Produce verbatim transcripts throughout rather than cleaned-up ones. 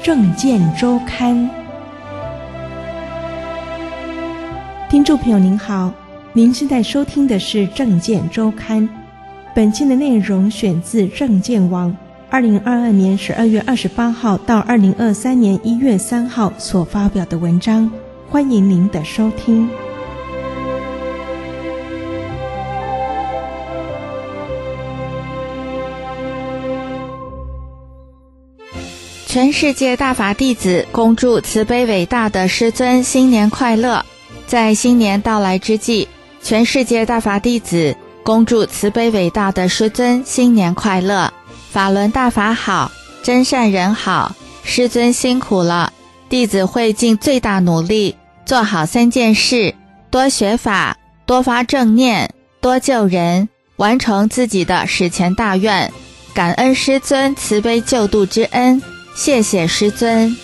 政见周刊。听众朋友您好，您现在收听的是政见周刊。本期的内容选自政见网二零二二年十二月二十八号到二零二三年一月三号所发表的文章，欢迎您的收听。 全世界大法弟子恭祝慈悲伟大的师尊新年快乐。在新年到来之际，全世界大法弟子恭祝慈悲伟大的师尊新年快乐。法轮大法好，真善人好，师尊辛苦了，弟子会尽最大努力做好三件事：多学法，多发正念，多救人，完成自己的史前大愿。感恩师尊慈悲救度之恩，谢谢师尊。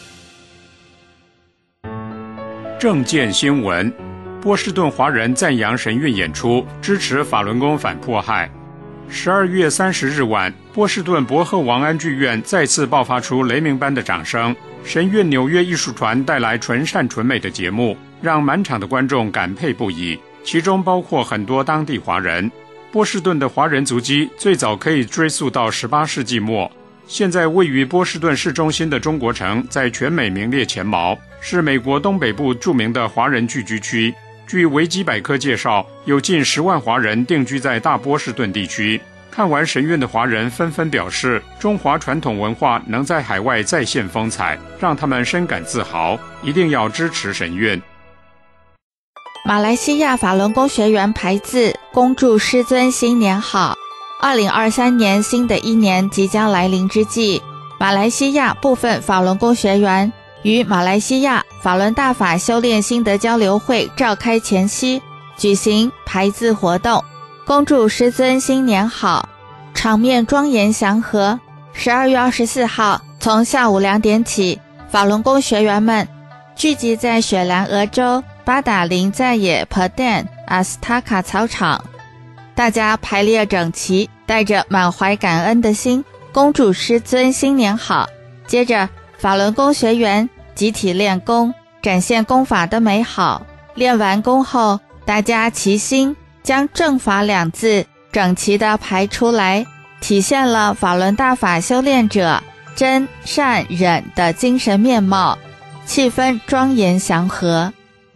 政见新闻：波士顿华人赞扬神韵演出，支持法轮功反迫害。十二月三十日晚，波士顿伯赫王安剧院再次爆发出雷鸣般的掌声。神韵纽约艺术团带来纯善纯美的节目，让满场的观众感佩不已，其中包括很多当地华人。波士顿的华人足迹最早可以追溯到十八世纪末。现在位于波士顿市中心的中国城在全美名列前茅，是美国东北部著名的华人聚居区。据维基百科介绍，有近十万华人定居在大波士顿地区。看完神韵的华人纷纷表示，中华传统文化能在海外再现风采，让他们深感自豪，一定要支持神韵。 马来西亚法轮功学员排字恭祝师尊新年好。二零二三年新的一年即将来临之际，马来西亚部分法轮功学员于马来西亚法轮大法修炼心得交流会召开前夕举行排字活动，恭祝师尊新年好，场面庄严祥和。十二月二十四号从下午两点起，法轮功学员们聚集在雪兰莪州巴打林在野 Padang Astaka 操场，大家排列整齐，带着满怀感恩的心恭祝师尊新年好。接着法轮功学员集体练功，展现功法的美好。练完功后，大家齐心将正法两字整齐地排出来，体现了法轮大法修炼者真善忍的精神面貌，气氛庄严祥和。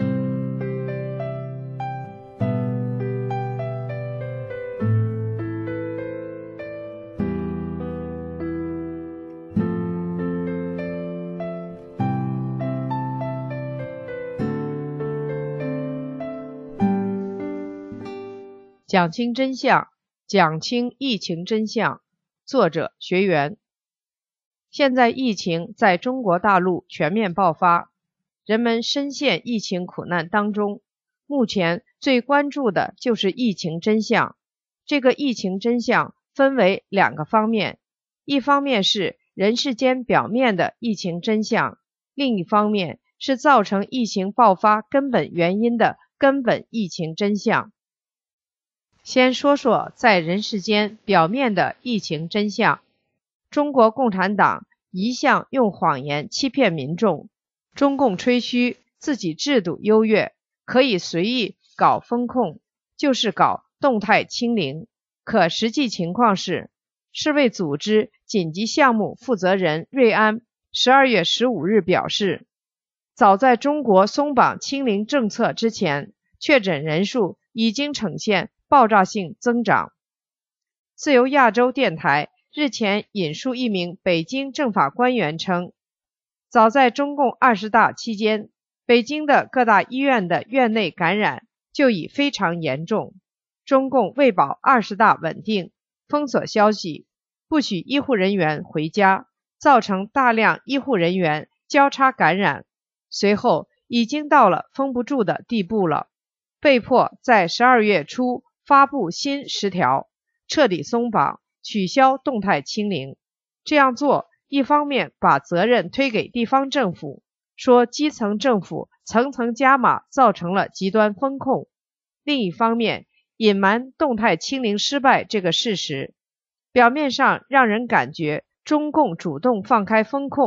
讲清真相，讲清疫情真相。作者学员。现在疫情在中国大陆全面爆发，人们深陷疫情苦难当中。目前最关注的就是疫情真相。这个疫情真相分为两个方面，一方面是人世间表面的疫情真相，另一方面是造成疫情爆发根本原因的根本疫情真相。先说说在人世间表面的疫情真相。中国共产党一向用谎言欺骗民众，中共吹嘘自己制度优越，可以随意搞风控，就是搞动态清零。可实际情况是，世卫组织紧急项目负责人瑞安十二月十五日表示，早在中国松绑清零政策之前，确诊人数已经呈现爆炸性增长。自由亚洲电台日前引述一名北京政法官员称，早在中共二十大期间，北京的各大医院的院内感染就已非常严重。中共为保二十大稳定，封锁消息，不许医护人员回家，造成大量医护人员交叉感染，随后已经到了封不住的地步了，被迫在十二月初发布新十条，彻底松绑，取消动态清零。这样做，一方面把责任推给地方政府，说基层政府层层加码造成了极端风控；另一方面，隐瞒动态清零失败这个事实。表面上让人感觉中共主动放开风控，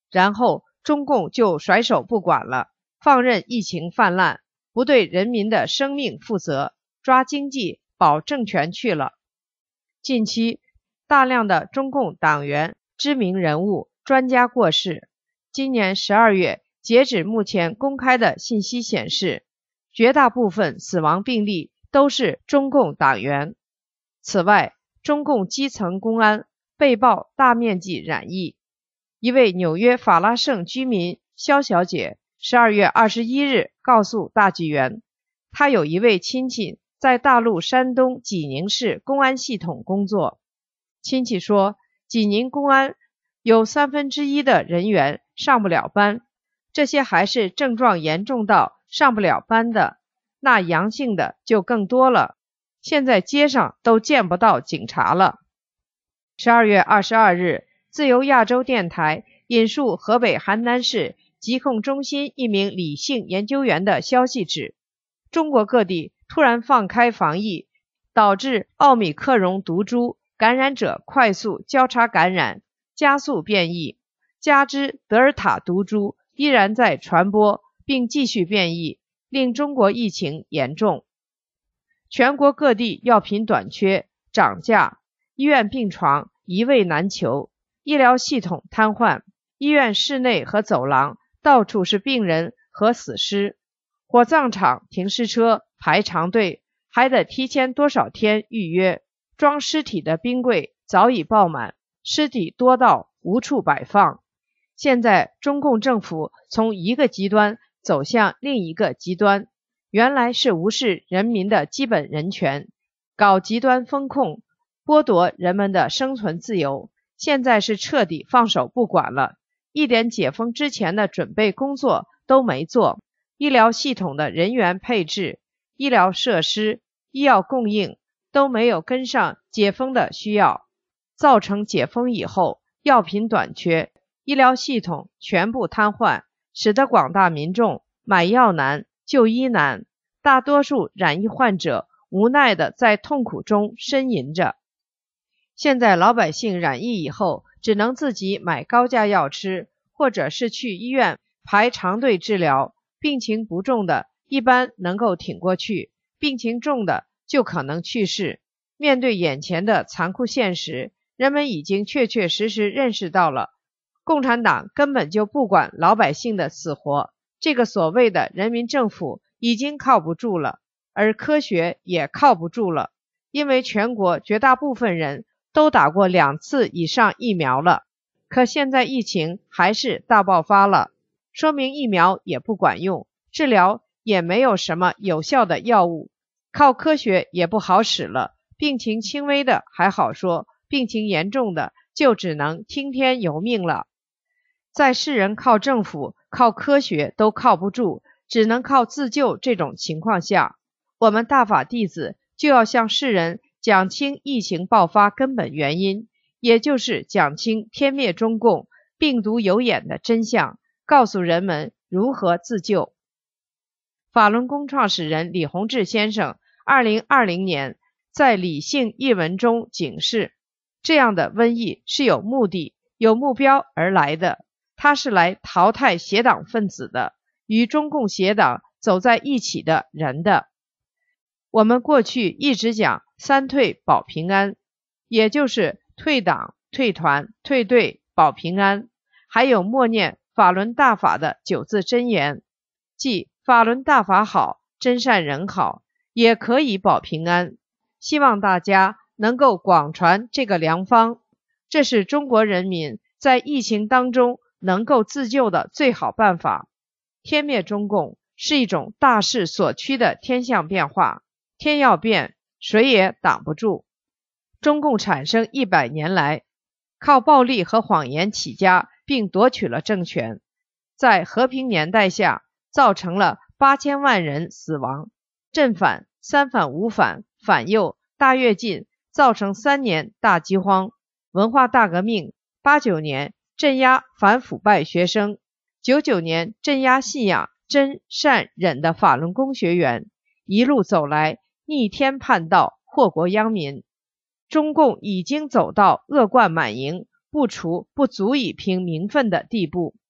然后中共就甩手不管了，放任疫情泛滥，不对人民的生命负责，抓经济保政权去了。近期大量的中共党员、知名人物、专家过世。今年十二月，截止目前公开的信息显示，绝大部分死亡病例都是中共党员。此外，中共基层公安被曝大面积染疫。一位纽约法拉盛居民肖小姐十二月二十一日告诉大纪元，她有一位亲戚在大陆山东济宁市公安系统工作。亲戚说，济宁公安有三分之一的人员上不了班，这些还是症状严重到上不了班的，那阳性的就更多了。现在街上都见不到警察了。十二月二十二日，自由亚洲电台引述河北邯郸市疾控中心一名李姓研究员的消息指，中国各地突然放开防疫，导致奥密克戎毒株感染者快速交叉感染，加速变异，加之德尔塔毒株依然在传播并继续变异，令中国疫情严重。全国各地药品短缺、涨价，医院病床一位难求，医疗系统瘫痪，医院室内和走廊到处是病人和死尸，火葬场停尸车排长队，还得提前多少天预约，装尸体的冰柜早已爆满，尸体多到无处摆放。现在中共政府从一个极端走向另一个极端，原来是无视人民的基本人权，搞极端风控，剥夺人们的生存自由，现在是彻底放手不管了，一点解封之前的准备工作都没做，医疗系统的人员配置、医疗设施、医药供应都没有跟上解封的需要，造成解封以后药品短缺，医疗系统全部瘫痪，使得广大民众买药难、就医难，大多数染疫患者无奈地在痛苦中呻吟着。现在老百姓染疫以后，只能自己买高价药吃，或者是去医院排长队治疗，病情不重的一般能够挺过去，病情重的就可能去世。面对眼前的残酷现实，人们已经确确实实认识到了，共产党根本就不管老百姓的死活，这个所谓的人民政府已经靠不住了，而科学也靠不住了，因为全国绝大部分人都打过两次以上疫苗了，可现在疫情还是大爆发了，说明疫苗也不管用，治疗也没有什么有效的药物，靠科学也不好使了，病情轻微的还好说，病情严重的就只能听天由命了。在世人靠政府、靠科学都靠不住，只能靠自救这种情况下，我们大法弟子就要向世人讲清疫情爆发根本原因，也就是讲清天灭中共、病毒有眼的真相，告诉人们如何自救。法轮功创始人李洪志先生二零二零年在理性一文中警示，这样的瘟疫是有目的、有目标而来的，它是来淘汰邪党分子的，与中共邪党走在一起的人的。我们过去一直讲三退保平安，也就是退党、退团、退队保平安，还有默念法轮大法的九字真言，即法轮大法好，真善人好，也可以保平安。希望大家能够广传这个良方，这是中国人民在疫情当中能够自救的最好办法。天灭中共是一种大势所趋的天象变化，天要变，谁也挡不住。中共产生一百年来，靠暴力和谎言起家，并夺取了政权，在和平年代下，造成了八千万人死亡，镇反、三反五反、反右、大跃进，造成三年大饥荒，文化大革命，八九年镇压反腐败学生，九九年镇压信仰真善忍的法轮功学员，一路走来逆天叛道，祸国殃民。中共已经走到恶贯满盈、不除不足以平民愤的地步。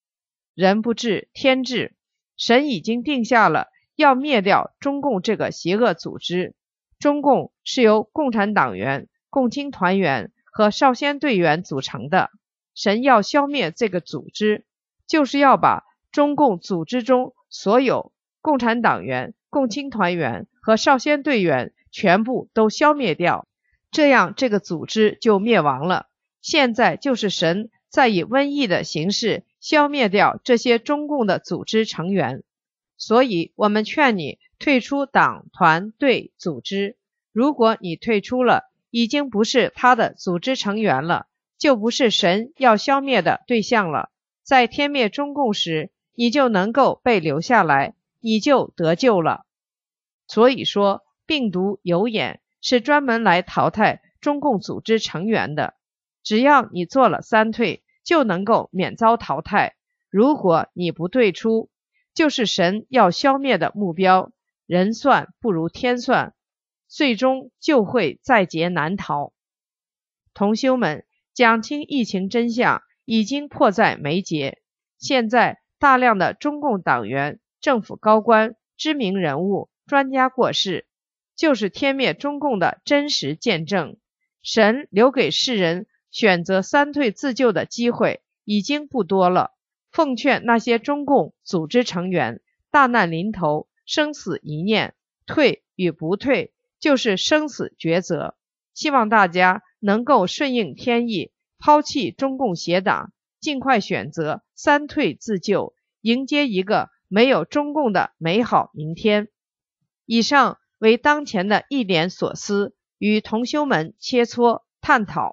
人不治天治，神已经定下了要灭掉中共这个邪恶组织。中共是由共产党员、共青团员和少先队员组成的，神要消灭这个组织，就是要把中共组织中所有共产党员、共青团员和少先队员全部都消灭掉，这样这个组织就灭亡了。现在就是神在以瘟疫的形式消灭掉这些中共的组织成员，所以我们劝你退出党团队组织。如果你退出了，已经不是他的组织成员了，就不是神要消灭的对象了。在天灭中共时，你就能够被留下来，你就得救了。所以说，病毒有眼是专门来淘汰中共组织成员的，只要你做了三退，就能够免遭淘汰。如果你不退出，就是神要消灭的目标，人算不如天算，最终就会在劫难逃。同修们，讲清疫情真相已经迫在眉睫，现在大量的中共党员、政府高官、知名人物、专家过世，就是天灭中共的真实见证。神留给世人选择三退自救的机会已经不多了，奉劝那些中共组织成员，大难临头，生死一念，退与不退就是生死抉择。希望大家能够顺应天意，抛弃中共邪党，尽快选择三退自救，迎接一个没有中共的美好明天。以上为当前的一点所思，与同修们切磋探讨。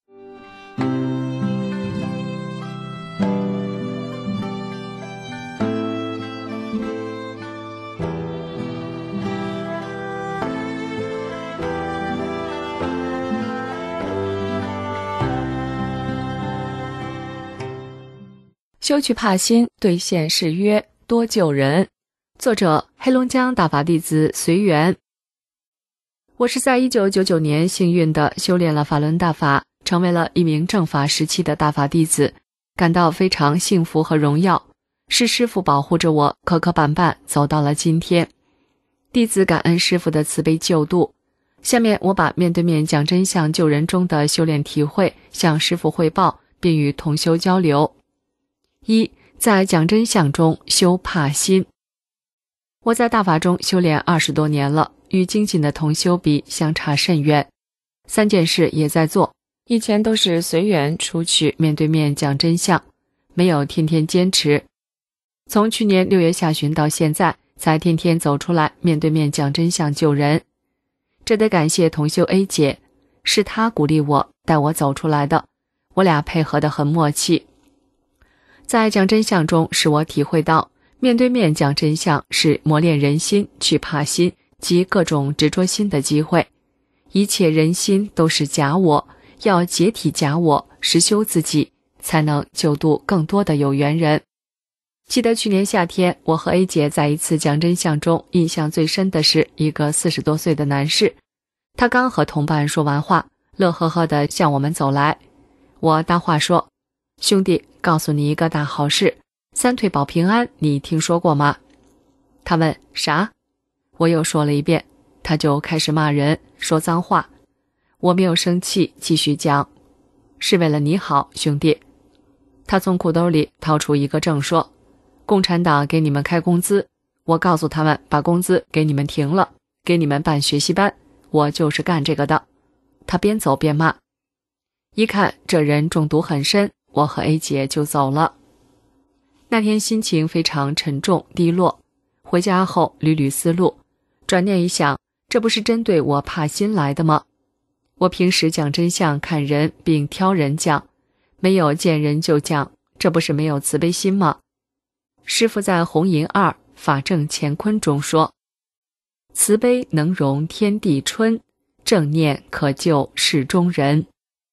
休去怕心，兑现誓约，多救人。作者：黑龙江大法弟子随缘。我是在一九九九年幸运地修炼了法轮大法，成为了一名正法时期的大法弟子，感到非常幸福和荣耀，是师父保护着我，磕磕绊绊走到了今天。弟子感恩师父的慈悲救度。下面我把面对面讲真相救人中的修炼体会向师父汇报，并与同修交流。一，在讲真相中修怕心。我在大法中修炼二十多年了，与精进的同修比相差甚远。三件事也在做，以前都是随缘出去面对面讲真相，没有天天坚持。从去年六月下旬到现在，才天天走出来面对面讲真相救人。这得感谢同修 A 姐，是她鼓励我，带我走出来的，我俩配合得很默契。在讲真相中，使我体会到面对面讲真相是磨练人心、去怕心及各种执着心的机会。一切人心都是假我，要解体假我，实修自己，才能救度更多的有缘人。记得去年夏天，我和 A 姐在一次讲真相中，印象最深的是一个四十多岁的男士，他刚和同伴说完话，乐呵呵地向我们走来。我搭话说：“兄弟，告诉你一个大好事，三退保平安，你听说过吗？”他问啥？我又说了一遍，他就开始骂人，说脏话。我没有生气，继续讲，是为了你好，兄弟。他从裤兜里掏出一个证，说：“共产党给你们开工资，我告诉他们把工资给你们停了，给你们办学习班，我就是干这个的。”他边走边骂。一看这人中毒很深，我和 A 姐就走了。那天心情非常沉重低落，回家后屡屡思路，转念一想，这不是针对我怕心来的吗？我平时讲真相看人并挑人讲，没有见人就讲，这不是没有慈悲心吗？师父在红银二法正乾坤中说：“慈悲能容天地春，正念可救世中人。”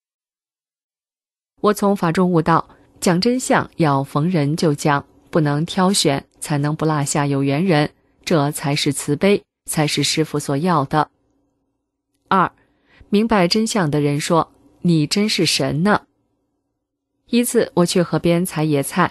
我从法中悟到，讲真相要逢人就讲，不能挑选，才能不落下有缘人，这才是慈悲，才是师父所要的。二，明白真相的人说：“你真是神呢。”一次我去河边采野菜，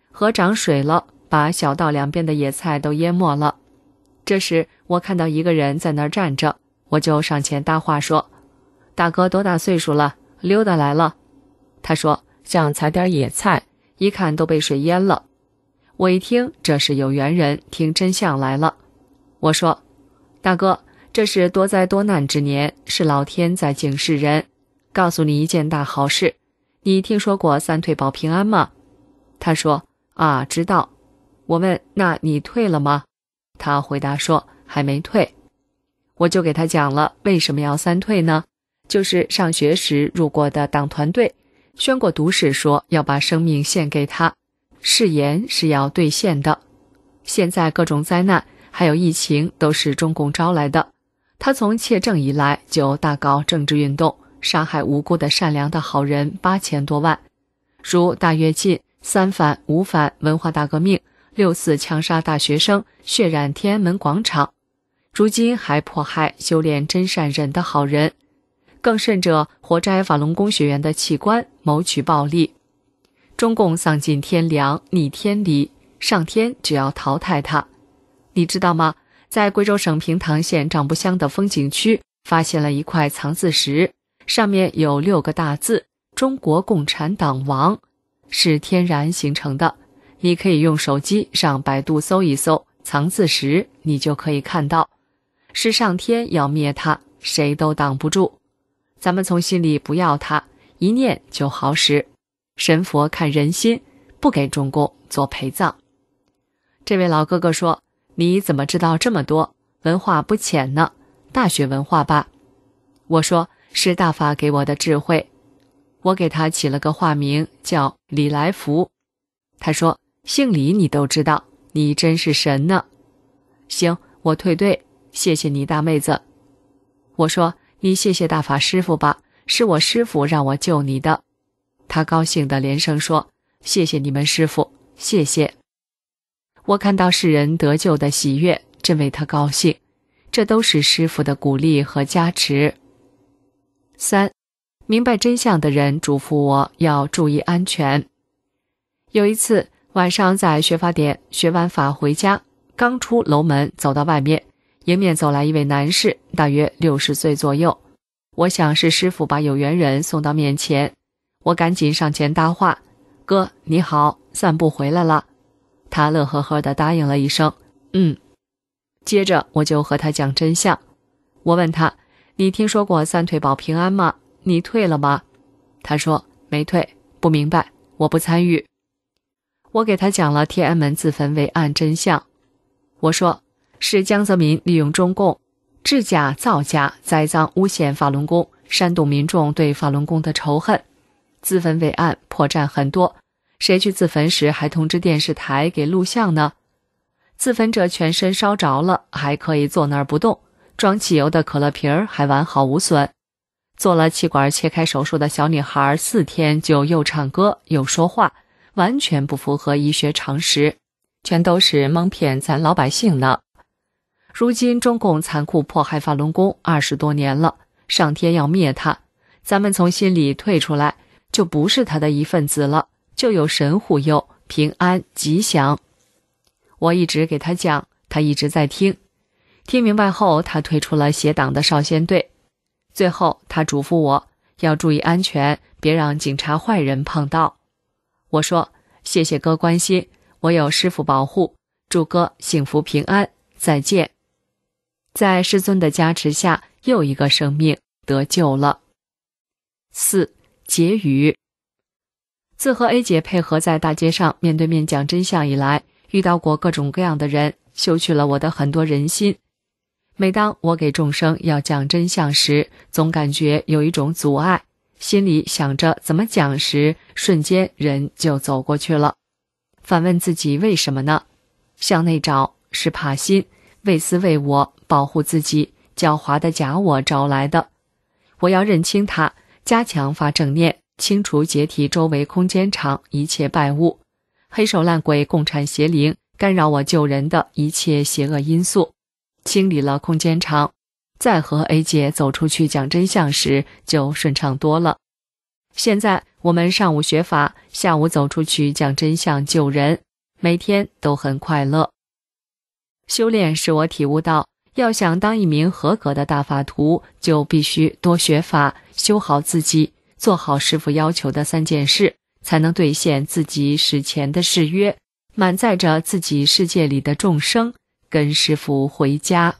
河涨水了，把小道两边的野菜都淹没了。这时我看到一个人在那儿站着，我就上前搭话说：大哥多大岁数了，溜达来了？他说想采点野菜，一看都被水淹了。我一听这是有缘人听真相来了。我说：大哥，这是多灾多难之年，是老天在警示人，告诉你一件大好事。你听说过三退保平安吗？他说：啊，知道。我问：那你退了吗？他回答说：还没退。我就给他讲了为什么要三退呢？就是上学时入过的党团队，宣过毒誓说要把生命献给他，誓言是要兑现的。现在各种灾难还有疫情都是中共招来的，他从窃政以来就大搞政治运动，杀害无辜的善良的好人八千多万，如大跃进、三反、五反、文化大革命、六四枪杀大学生、血染天安门广场，如今还迫害修炼真善忍的好人，更甚者活摘法轮功学员的器官，谋取暴利。中共丧尽天良，逆天理，上天只要淘汰他。你知道吗？在贵州省平塘县丈布乡的风景区发现了一块藏字石，上面有六个大字：中国共产党亡，是天然形成的。你可以用手机上百度搜一搜藏字石，你就可以看到，是上天要灭他，谁都挡不住。咱们从心里不要他，一念就好使。神佛看人心，不给中共做陪葬。这位老哥哥说：你怎么知道这么多？文化不浅呢，大学文化吧？我说：是大法给我的智慧。我给他起了个化名叫李来福。他说：姓李你都知道，你真是神呢。行，我退队，谢谢你大妹子。我说：你谢谢大法师父吧，是我师父让我救你的。他高兴地连声说：谢谢你们师父，谢谢。我看到世人得救的喜悦，真为他高兴，这都是师父的鼓励和加持。三，明白真相的人嘱咐我要注意安全。有一次晚上在学法点学完法回家，刚出楼门走到外面，迎面走来一位男士，大约六十岁左右。我想是师父把有缘人送到面前，我赶紧上前搭话：哥你好，散步回来了。他乐呵呵地答应了一声嗯。接着我就和他讲真相。我问他：你听说过三退保平安吗？你退了吗？他说：没退，不明白，我不参与。我给他讲了天安门自焚为案真相。我说：是江泽民利用中共制假造假，栽赃诬陷法轮功，煽动民众对法轮功的仇恨。自焚为案破绽很多，谁去自焚时还通知电视台给录像呢？自焚者全身烧着了，还可以坐那儿不动，装汽油的可乐瓶儿还完好无损。做了气管切开手术的小女孩四天就又唱歌又说话，完全不符合医学常识，全都是蒙骗咱老百姓呢。如今中共残酷迫害法轮功二十多年了，上天要灭他，咱们从心里退出来，就不是他的一份子了，就有神护佑，平安吉祥。我一直给他讲，他一直在听。听明白后，他退出了邪党的少先队。最后他嘱咐我要注意安全，别让警察坏人碰到。我说：谢谢哥关心，我有师父保护，祝哥幸福平安，再见。在师尊的加持下，又一个生命得救了。四，结语。自和 A 姐配合在大街上面对面讲真相以来，遇到过各种各样的人，修去了我的很多人心。每当我给众生要讲真相时，总感觉有一种阻碍，心里想着怎么讲时，瞬间人就走过去了。反问自己为什么呢？向内找是怕心，为私为我，保护自己，狡猾的假我招来的。我要认清它，加强发正念，清除解体周围空间场一切败物，黑手烂鬼共产邪灵干扰我救人的一切邪恶因素，清理了空间场，再和 A 姐走出去讲真相时就顺畅多了。现在我们上午学法，下午走出去讲真相救人，每天都很快乐。修炼使我体悟到，要想当一名合格的大法徒，就必须多学法，修好自己，做好师父要求的三件事，才能兑现自己史前的誓约，满载着自己世界里的众生，跟师父回家。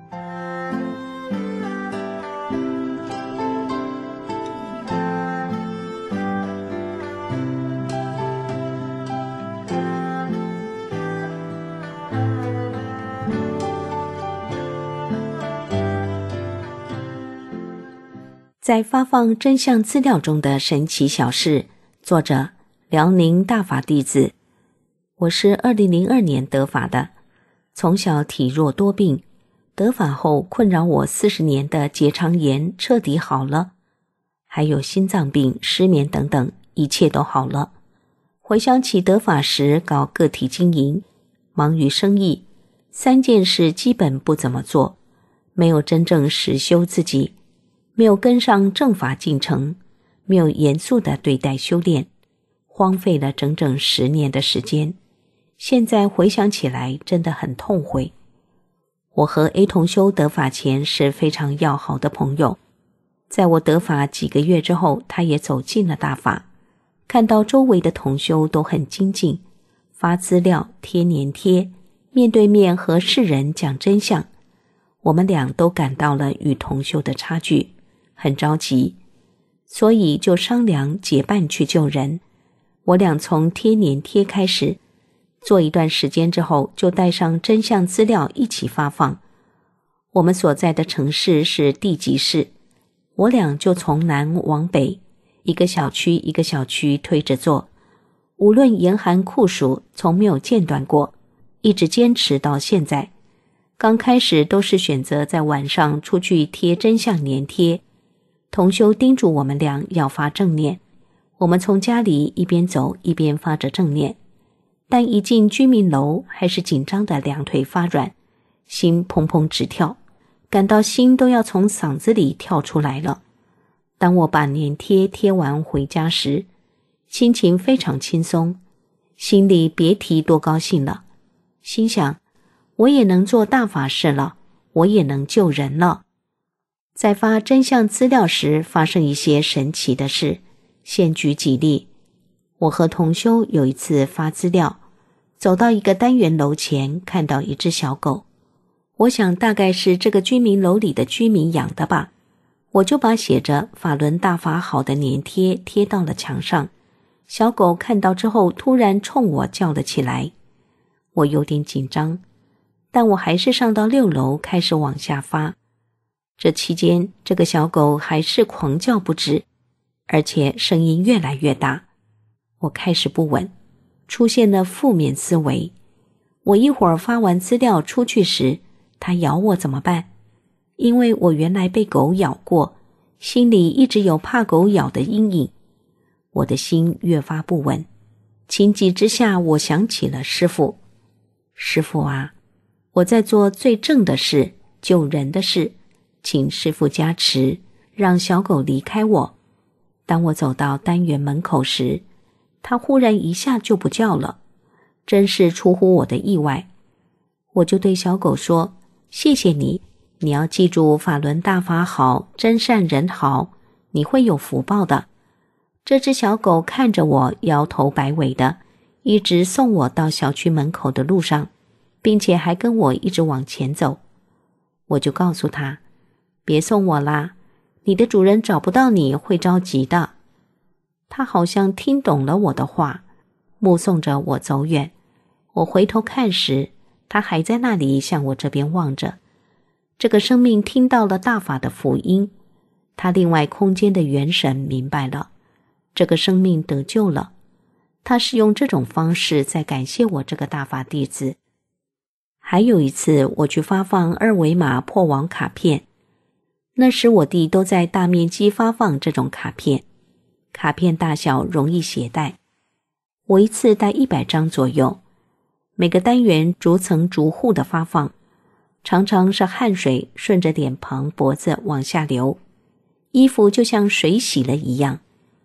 在发放真相资料中的神奇小事，作者辽宁大法弟子。我是二零零二年得法的，从小体弱多病，得法后困扰我四十年的结肠炎彻底好了，还有心脏病、失眠等等，一切都好了。回想起得法时搞个体经营，忙于生意，三件事基本不怎么做，没有真正实修自己，没有跟上正法进程，没有严肃地对待修炼，荒废了整整十年的时间。现在回想起来真的很痛悔。我和 A 同修得法前是非常要好的朋友，在我得法几个月之后，他也走进了大法，看到周围的同修都很精进，发资料、贴粘贴，面对面和世人讲真相，我们俩都感到了与同修的差距，很着急，所以就商量结伴去救人。我俩从贴粘贴开始，做一段时间之后，就带上真相资料一起发放。我们所在的城市是地级市，我俩就从南往北，一个小区一个小区推着做，无论严寒酷暑，从没有间断过，一直坚持到现在。刚开始都是选择在晚上出去贴真相粘贴，同修叮嘱我们俩要发正念，我们从家里一边走一边发着正念，但一进居民楼还是紧张的两腿发软，心砰砰直跳，感到心都要从嗓子里跳出来了。当我把粘贴贴完回家时，心情非常轻松，心里别提多高兴了，心想我也能做大法事了，我也能救人了。在发真相资料时发生一些神奇的事，现举几例。我和同修有一次发资料，走到一个单元楼前，看到一只小狗，我想大概是这个居民楼里的居民养的吧，我就把写着法轮大法好的粘贴贴到了墙上。小狗看到之后突然冲我叫了起来，我有点紧张，但我还是上到六楼开始往下发。这期间这个小狗还是狂叫不止，而且声音越来越大。我开始不稳，出现了负面思维。我一会儿发完资料出去时，它咬我怎么办？因为我原来被狗咬过，心里一直有怕狗咬的阴影。我的心越发不稳，情急之下我想起了师父。师父啊，我在做最正的事，救人的事，请师父加持，让小狗离开我。当我走到单元门口时，它忽然一下就不叫了，真是出乎我的意外。我就对小狗说，谢谢你，你要记住法轮大法好，真善人好，你会有福报的。这只小狗看着我摇头摆尾的，一直送我到小区门口的路上，并且还跟我一直往前走。我就告诉他，别送我啦，你的主人找不到你会着急的。他好像听懂了我的话，目送着我走远。我回头看时，他还在那里向我这边望着。这个生命听到了大法的福音，他另外空间的元神明白了，这个生命得救了。他是用这种方式在感谢我这个大法弟子。还有一次我去发放二维码破网卡片，那时我弟都在大面积发放这种卡片，卡片大小容易携带，我一次带一百张左右，每个单元逐层逐户的发放，常常是汗水顺着脸庞脖子往下流，衣服就像水洗了一样。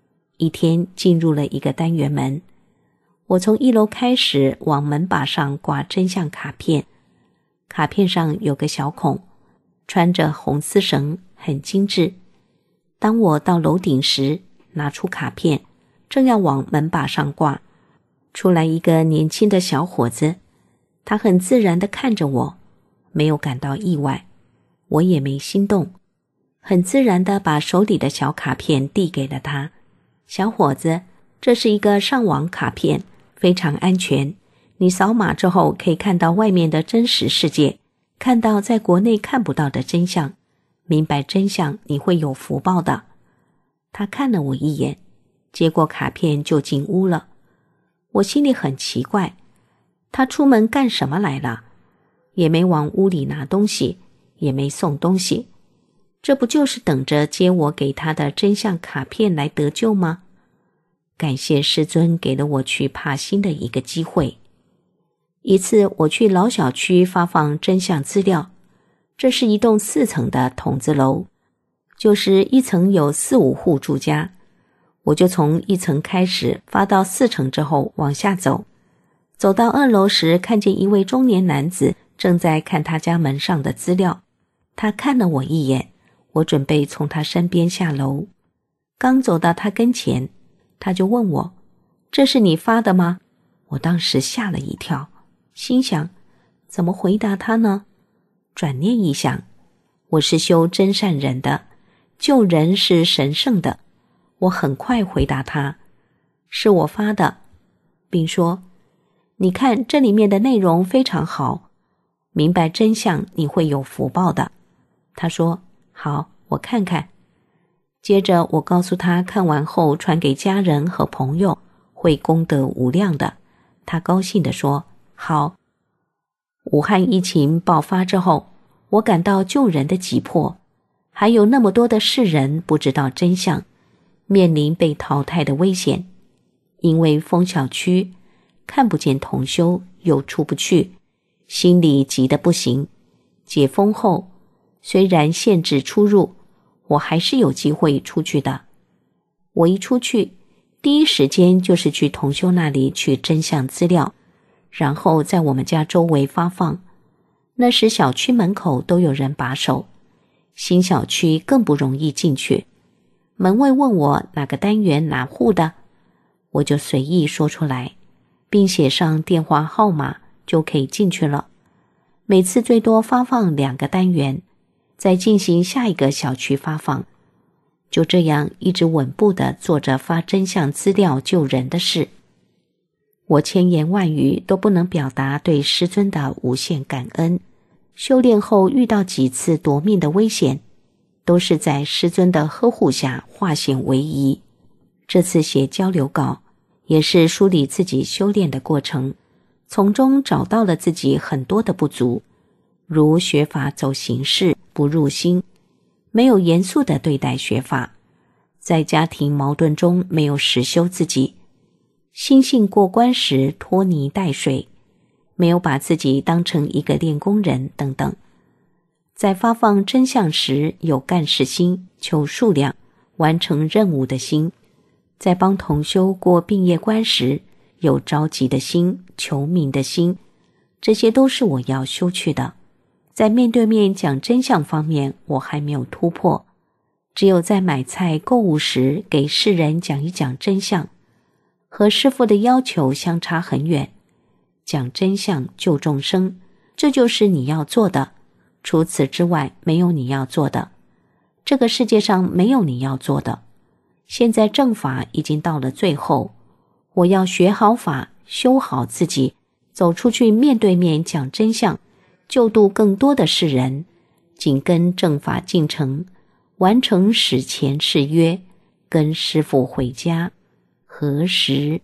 一天进入了一个单元门，我从一楼开始往门把上挂真相卡片，卡片上有个小孔，穿着红丝绳，很精致。当我到楼顶时，拿出卡片，正要往门把上挂，出来一个年轻的小伙子，他很自然地看着我，没有感到意外，我也没心动，很自然地把手里的小卡片递给了他。小伙子，这是一个上网卡片，非常安全，你扫码之后可以看到外面的真实世界，看到在国内看不到的真相，明白真相你会有福报的。他看了我一眼，接过卡片就进屋了。我心里很奇怪，他出门干什么来了？也没往屋里拿东西，也没送东西，这不就是等着接我给他的真相卡片来得救吗？感谢师尊给了我去帕辛的一个机会。一次我去老小区发放真相资料，这是一栋四层的筒子楼，就是一层有四五户住家，我就从一层开始发到四层之后往下走，走到二楼时看见一位中年男子正在看他家门上的资料，他看了我一眼，我准备从他身边下楼，刚走到他跟前，他就问我，这是你发的吗？我当时吓了一跳，心想怎么回答他呢？转念一想，我是修真善人的，救人是神圣的，我很快回答他，是我发的，并说，你看这里面的内容非常好，明白真相你会有福报的。他说，好，我看看。接着我告诉他看完后传给家人和朋友，会功德无量的。他高兴地说，好。武汉疫情爆发之后，我感到救人的急迫，还有那么多的世人不知道真相，面临被淘汰的危险。因为封小区，看不见同修，又出不去，心里急得不行。解封后，虽然限制出入，我还是有机会出去的。我一出去，第一时间就是去同修那里取真相资料，然后在我们家周围发放。那时小区门口都有人把守，新小区更不容易进去。门卫问我哪个单元哪户的，我就随意说出来，并写上电话号码，就可以进去了。每次最多发放两个单元，再进行下一个小区发放。就这样一直稳步地做着发真相资料救人的事。我千言万语都不能表达对师尊的无限感恩。修炼后遇到几次夺命的危险，都是在师尊的呵护下化险为夷。这次写交流稿，也是梳理自己修炼的过程，从中找到了自己很多的不足，如学法走形式，不入心，没有严肃地对待学法，在家庭矛盾中没有实修自己，心性过关时拖泥带水，没有把自己当成一个练功人等等。在发放真相时有干事心，求数量，完成任务的心。在帮同修过病业关时有着急的心，求名的心，这些都是我要修去的。在面对面讲真相方面我还没有突破，只有在买菜购物时给世人讲一讲真相，和师父的要求相差很远。讲真相救众生，这就是你要做的，除此之外没有你要做的，这个世界上没有你要做的。现在正法已经到了最后，我要学好法，修好自己，走出去面对面讲真相，救度更多的世人，紧跟正法进程，完成史前誓约，跟师父回家。何时？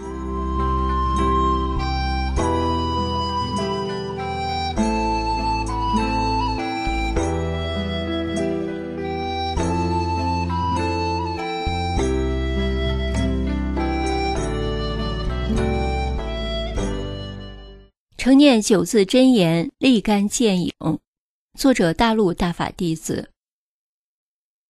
承念九字真言，立竿见影。作者大陆大法弟子。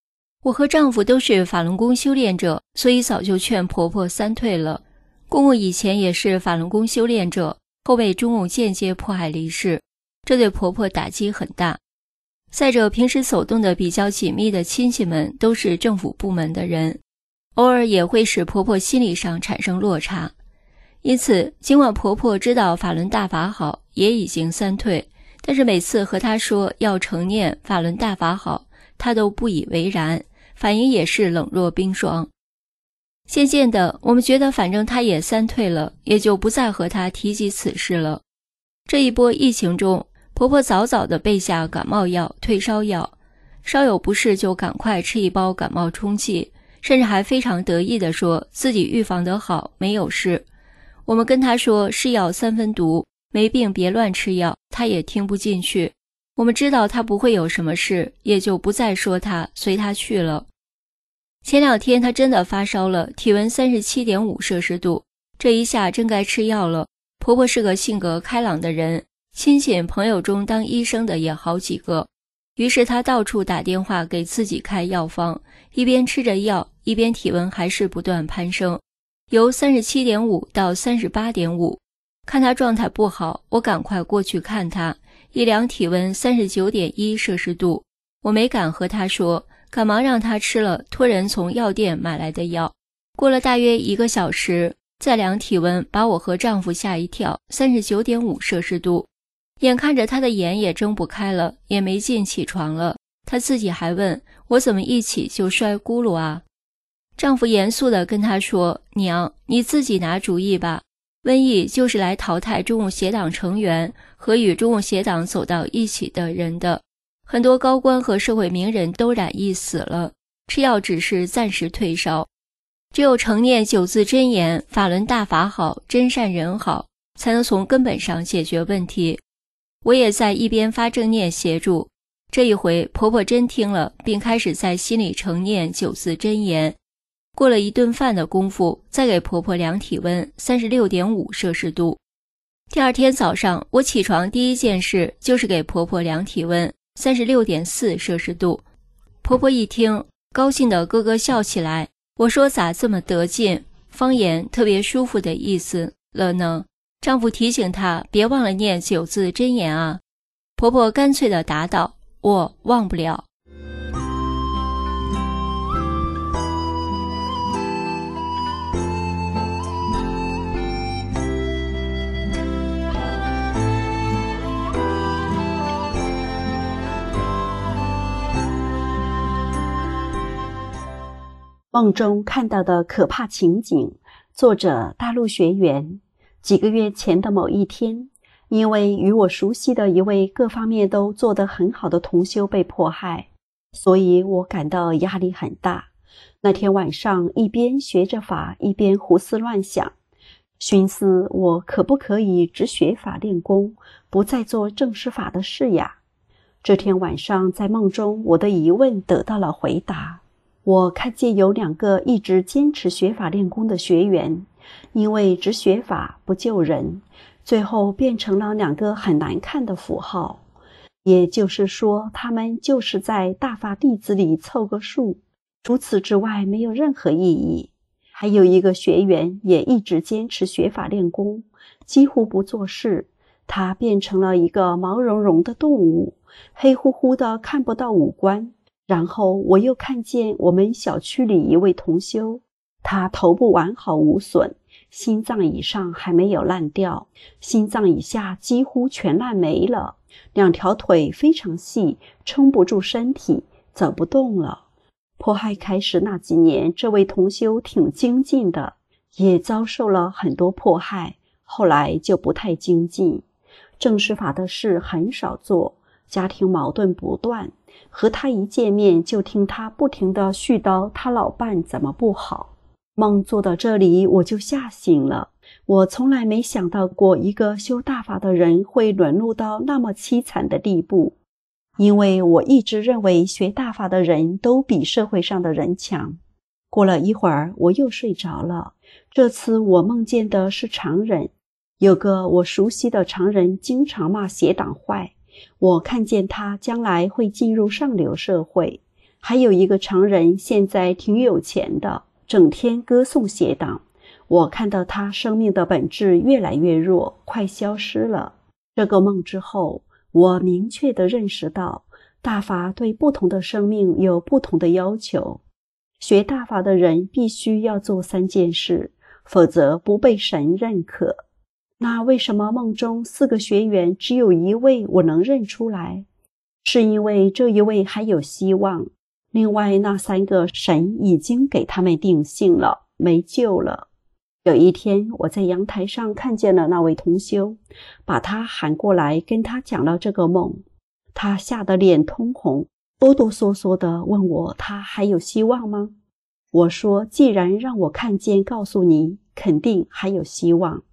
我和丈夫都是法轮功修炼者，所以早就劝婆婆三退了。公公以前也是法轮功修炼者，后被中共间接迫害离世，这对婆婆打击很大。再者，平时走动的比较紧密的亲戚们都是政府部门的人，偶尔也会使婆婆心理上产生落差。因此，尽管婆婆知道法轮大法好，也已经三退，但是每次和她说要承念法轮大法好，她都不以为然，反应也是冷若冰霜。渐渐的，我们觉得反正她也三退了，也就不再和她提及此事了。这一波疫情中，婆婆早早地备下感冒药、退烧药，稍有不适就赶快吃一包感冒冲剂，甚至还非常得意地说自己预防得好，没有事。我们跟她说是药三分毒，没病别乱吃药，她也听不进去。我们知道她不会有什么事，也就不再说她，随她去了。前两天她真的发烧了，体温 三十七点五 摄氏度，这一下真该吃药了。婆婆是个性格开朗的人，亲戚朋友中当医生的也好几个，于是她到处打电话给自己开药方，一边吃着药，一边体温还是不断攀升，由 三十七点五 到 三十八点五。 看她状态不好，我赶快过去看她，一量体温 三十九点一 摄氏度，我没敢和她说，赶忙让她吃了托人从药店买来的药。过了大约一个小时，再量体温，把我和丈夫吓一跳， 三十九点五 摄氏度。眼看着她的眼也睁不开了，也没劲起床了，她自己还问我怎么一起就摔咕噜啊。丈夫严肃地跟她说，娘，你自己拿主意吧，瘟疫就是来淘汰中共协党成员和与中共协党走到一起的人的，很多高官和社会名人都染疫死了，吃药只是暂时退烧，只有承念九字真言，法轮大法好，真善人好，才能从根本上解决问题。我也在一边发正念协助，这一回婆婆真听了，并开始在心里承念九字真言。过了一顿饭的功夫，再给婆婆量体温 三十六点五 摄氏度。第二天早上，我起床第一件事就是给婆婆量体温 三十六点四 摄氏度。婆婆一听，高兴地咯咯笑起来。我说咋这么得劲，方言特别舒服的意思了呢？丈夫提醒她别忘了念九字真言啊。婆婆干脆地答道，我忘不了。 梦中看到的可怕情景，作者大陆学员。几个月前的某一天，因为与我熟悉的一位各方面都做得很好的同修被迫害，所以我感到压力很大。那天晚上一边学着法，一边胡思乱想，寻思我可不可以只学法练功，不再做正式法的事呀？这天晚上在梦中，我的疑问得到了回答。我看见有两个一直坚持学法练功的学员，因为只学法不救人，最后变成了两个很难看的符号。也就是说，他们就是在大法弟子里凑个数，除此之外没有任何意义。还有一个学员也一直坚持学法练功，几乎不做事，他变成了一个毛茸茸的动物，黑乎乎的看不到五官。然后我又看见我们小区里一位同修，他头部完好无损，心脏以上还没有烂掉，心脏以下几乎全烂没了，两条腿非常细，撑不住身体，走不动了。迫害开始那几年，这位同修挺精进的，也遭受了很多迫害，后来就不太精进，正式法的事很少做，家庭矛盾不断，和他一见面就听他不停地絮叨他老伴怎么不好。梦做到这里我就吓醒了，我从来没想到过一个修大法的人会沦落到那么凄惨的地步，因为我一直认为学大法的人都比社会上的人强。过了一会儿我又睡着了，这次我梦见的是常人，有个我熟悉的常人经常骂邪党坏，我看见他将来会进入上流社会， 还有一个常人现在挺有钱的，整天歌颂邪党。我看到他生命的本质越来越弱，快消失了。这个梦之后，我明确地认识到，大法对不同的生命有不同的要求。学大法的人必须要做三件事，否则不被神认可。那为什么梦中四个学员只有一位我能认出来？是因为这一位还有希望，另外那三个神已经给他们定性了，没救了。有一天，我在阳台上看见了那位同修，把他喊过来跟他讲了这个梦。他吓得脸通红，哆哆嗦嗦地问我他还有希望吗？我说既然让我看见告诉你，肯定还有希望。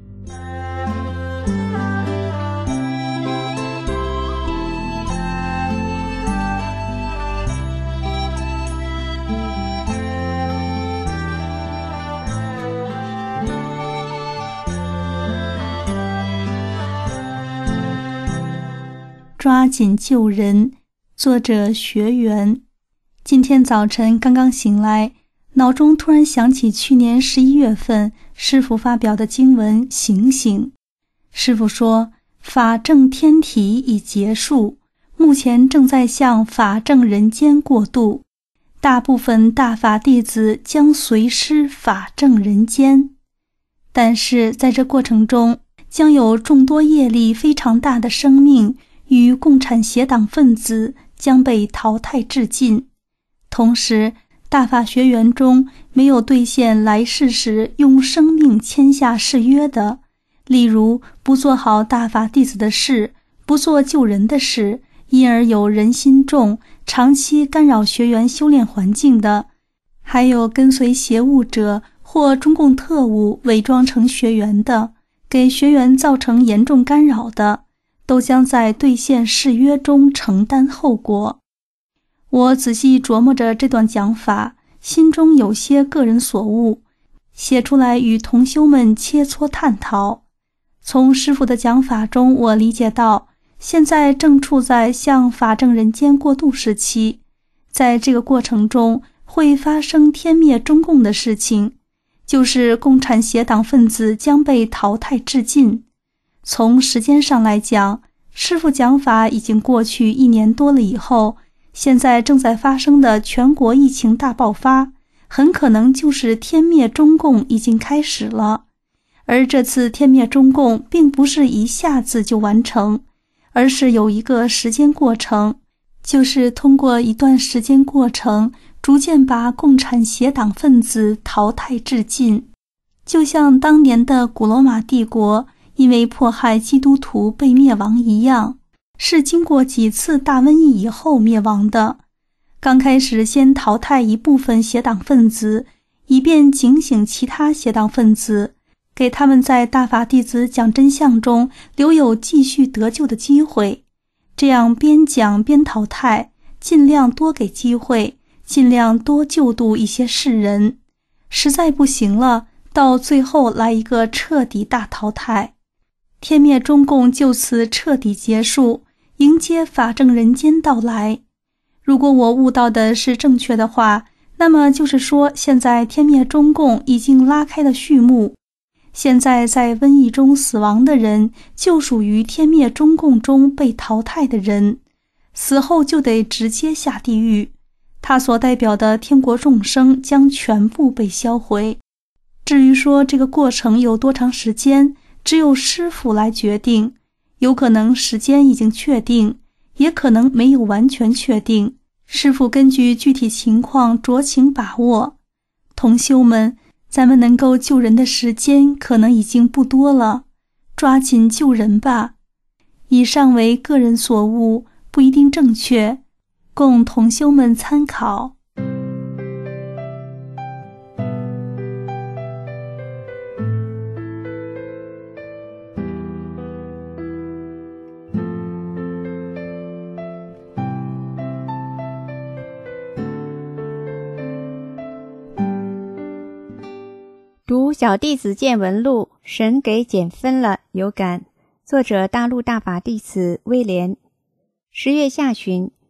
抓紧救人，作者学员。今天早晨刚刚醒来，脑中突然想起去年十一月份师父发表的经文醒醒。师父说，法正天体已结束，目前正在向法正人间过渡，大部分大法弟子将随师法正人间。但是在这过程中，将有众多业力非常大的生命与共产邪党分子将被淘汰致尽。同时，大法学员中没有兑现来世时用生命签下誓约的，例如不做好大法弟子的事，不做救人的事，因而有人心重，长期干扰学员修炼环境的，还有跟随邪物者或中共特务伪装成学员的，给学员造成严重干扰的，都将在兑现誓约中承担后果。我仔细琢磨着这段讲法，心中有些个人所悟，写出来与同修们切磋探讨。从师父的讲法中，我理解到，现在正处在向法正人间过渡时期，在这个过程中会发生天灭中共的事情，就是共产邪党分子将被淘汰致尽。从时间上来讲，师父讲法已经过去一年多了以后，现在正在发生的全国疫情大爆发，很可能就是天灭中共已经开始了。而这次天灭中共并不是一下子就完成，而是有一个时间过程，就是通过一段时间过程，逐渐把共产邪党分子淘汰致尽。就像当年的古罗马帝国因为迫害基督徒被灭亡一样，是经过几次大瘟疫以后灭亡的。刚开始先淘汰一部分邪党分子，以便警醒其他邪党分子，给他们在大法弟子讲真相中留有继续得救的机会。这样边讲边淘汰，尽量多给机会，尽量多救度一些世人。实在不行了，到最后来一个彻底大淘汰。天灭中共就此彻底结束，迎接法正人间到来。如果我悟到的是正确的话，那么就是说，现在天灭中共已经拉开了序幕。现在在瘟疫中死亡的人，就属于天灭中共中被淘汰的人，死后就得直接下地狱，他所代表的天国众生将全部被销毁。至于说这个过程有多长时间，只有师父来决定，有可能时间已经确定，也可能没有完全确定，师父根据具体情况酌情把握。同修们，咱们能够救人的时间可能已经不多了，抓紧救人吧。以上为个人所悟，不一定正确，供同修们参考。 读小弟子见闻录，神给减分了，有感。作者大陆大法弟子威廉。十月下旬，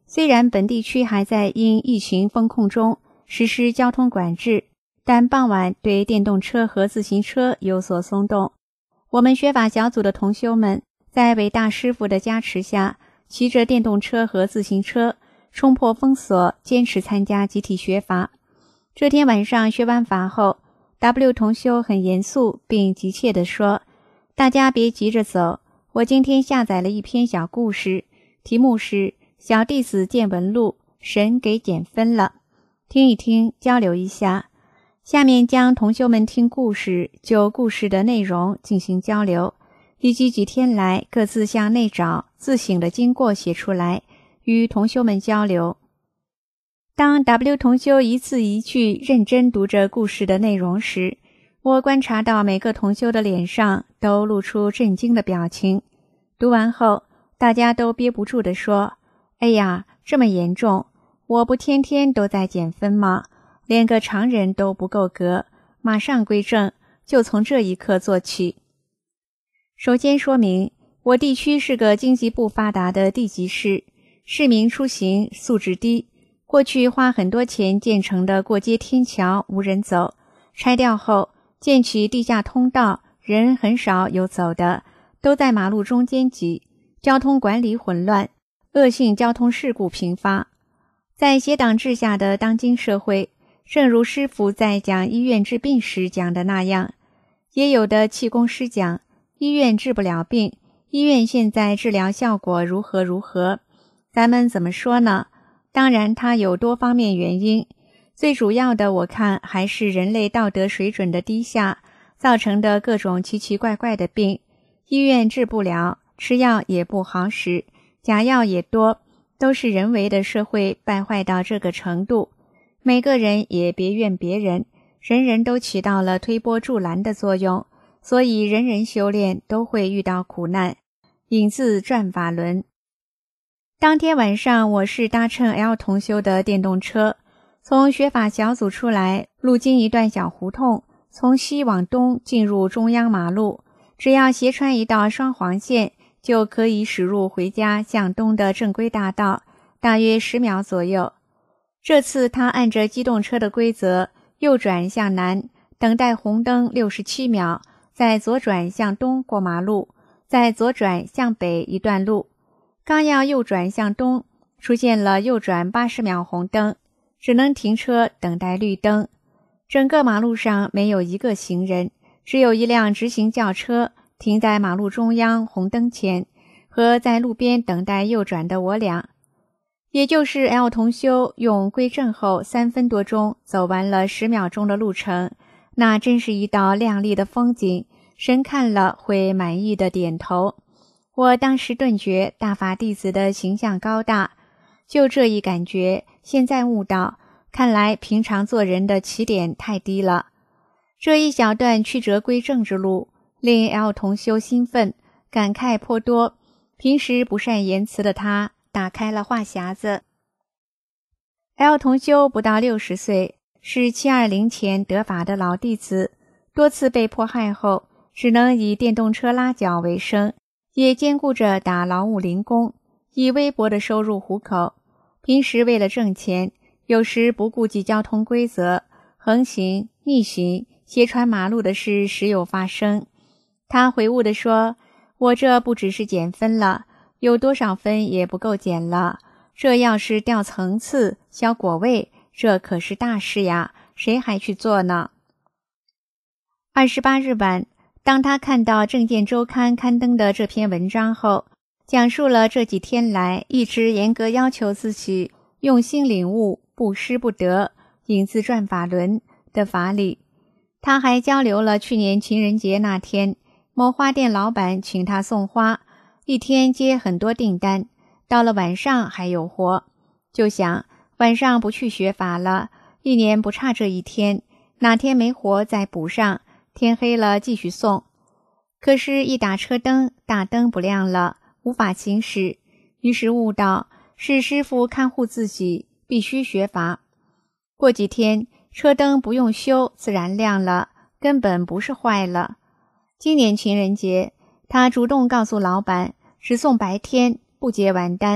虽然本地区还在因疫情封控中实施交通管制，但傍晚对电动车和自行车有所松动。我们学法小组的同修们在伟大师父的加持下，骑着电动车和自行车冲破封锁，坚持参加集体学法。这天晚上学完法后， W 同修很严肃并急切地说，大家别急着走，我今天下载了一篇小故事，题目是小弟子见闻录，神给减分了，听一听，交流一下。下面将同修们听故事，就故事的内容进行交流，以及几天来各自向内找自省的经过写出来，与同修们交流。当 W 同修一字一句认真读着故事的内容时，我观察到每个同修的脸上都露出震惊的表情。读完后，大家都憋不住地说，哎呀，这么严重，我不天天都在减分吗？连个常人都不够格，马上归正，就从这一刻做起。首先说明，我地区是个经济不发达的地级市，市民出行素质低，过去花很多钱建成的过街天桥无人走，拆掉后建起地下通道，人很少有走的，都在马路中间挤，交通管理混乱，恶性交通事故频发。在邪党治下的当今社会，正如师父在讲医院治病时讲的那样，也有的气功师讲医院治不了病，医院现在治疗效果如何如何，咱们怎么说呢？当然它有多方面原因，最主要的我看还是人类道德水准的低下造成的各种奇奇怪怪的病，医院治不了，吃药也不好使，假药也多，都是人为的社会败坏到这个程度。每个人也别怨别人，人人都起到了推波助澜的作用，所以人人修炼都会遇到苦难。引自转法轮。当天晚上，我是搭乘 L 同修的电动车，从学法小组出来，路经一段小胡同，从西往东进入中央马路，只要斜穿一道双黄线，就可以驶入回家向东的正规大道，大约十秒左右。这次他按着机动车的规则，右转向南，等待红灯六十七秒，再左转向东过马路，再左转向北一段路。刚要右转向东，出现了右转八十秒红灯，只能停车等待绿灯。整个马路上没有一个行人，只有一辆直行轿车停在马路中央红灯前，和在路边等待右转的我俩。也就是 L 同修用归正后三分多钟走完了十秒钟的路程，那真是一道亮丽的风景，神看了会满意的点头。我当时顿觉大法弟子的形象高大，就这一感觉，现在悟到，看来平常做人的起点太低了。这一小段曲折归正之路，令 L 同修兴奋，感慨颇多。平时不善言辞的他打开了话匣子。L 同修不到六十岁，是七二零前得法的老弟子，多次被迫害后，只能以电动车拉脚为生，也兼顾着打劳务零工，以微薄的收入糊口。平时为了挣钱，有时不顾及交通规则，横行、逆行、斜穿马路的事时有发生。他悔悟地说，我这不只是减分了，有多少分也不够减了，这要是掉层次、消果位，这可是大事呀，谁还去做呢？二十八日晚，当他看到《证件周刊》刊登的这篇文章后，讲述了这几天来一直严格要求自己用心领悟不失不得引自转法轮的法理。他还交流了去年情人节那天，某花店老板请他送花，一天接很多订单，到了晚上还有活，就想晚上不去学法了，一年不差这一天，哪天没活再补上，天黑了继续送。可是一打车灯，大灯不亮了，无法行驶，于是悟到是师父看护自己，必须学法。过几天车灯不用修，自然亮了，根本不是坏了。今年情人节，他主动告诉老板，只送白天，不接晚单，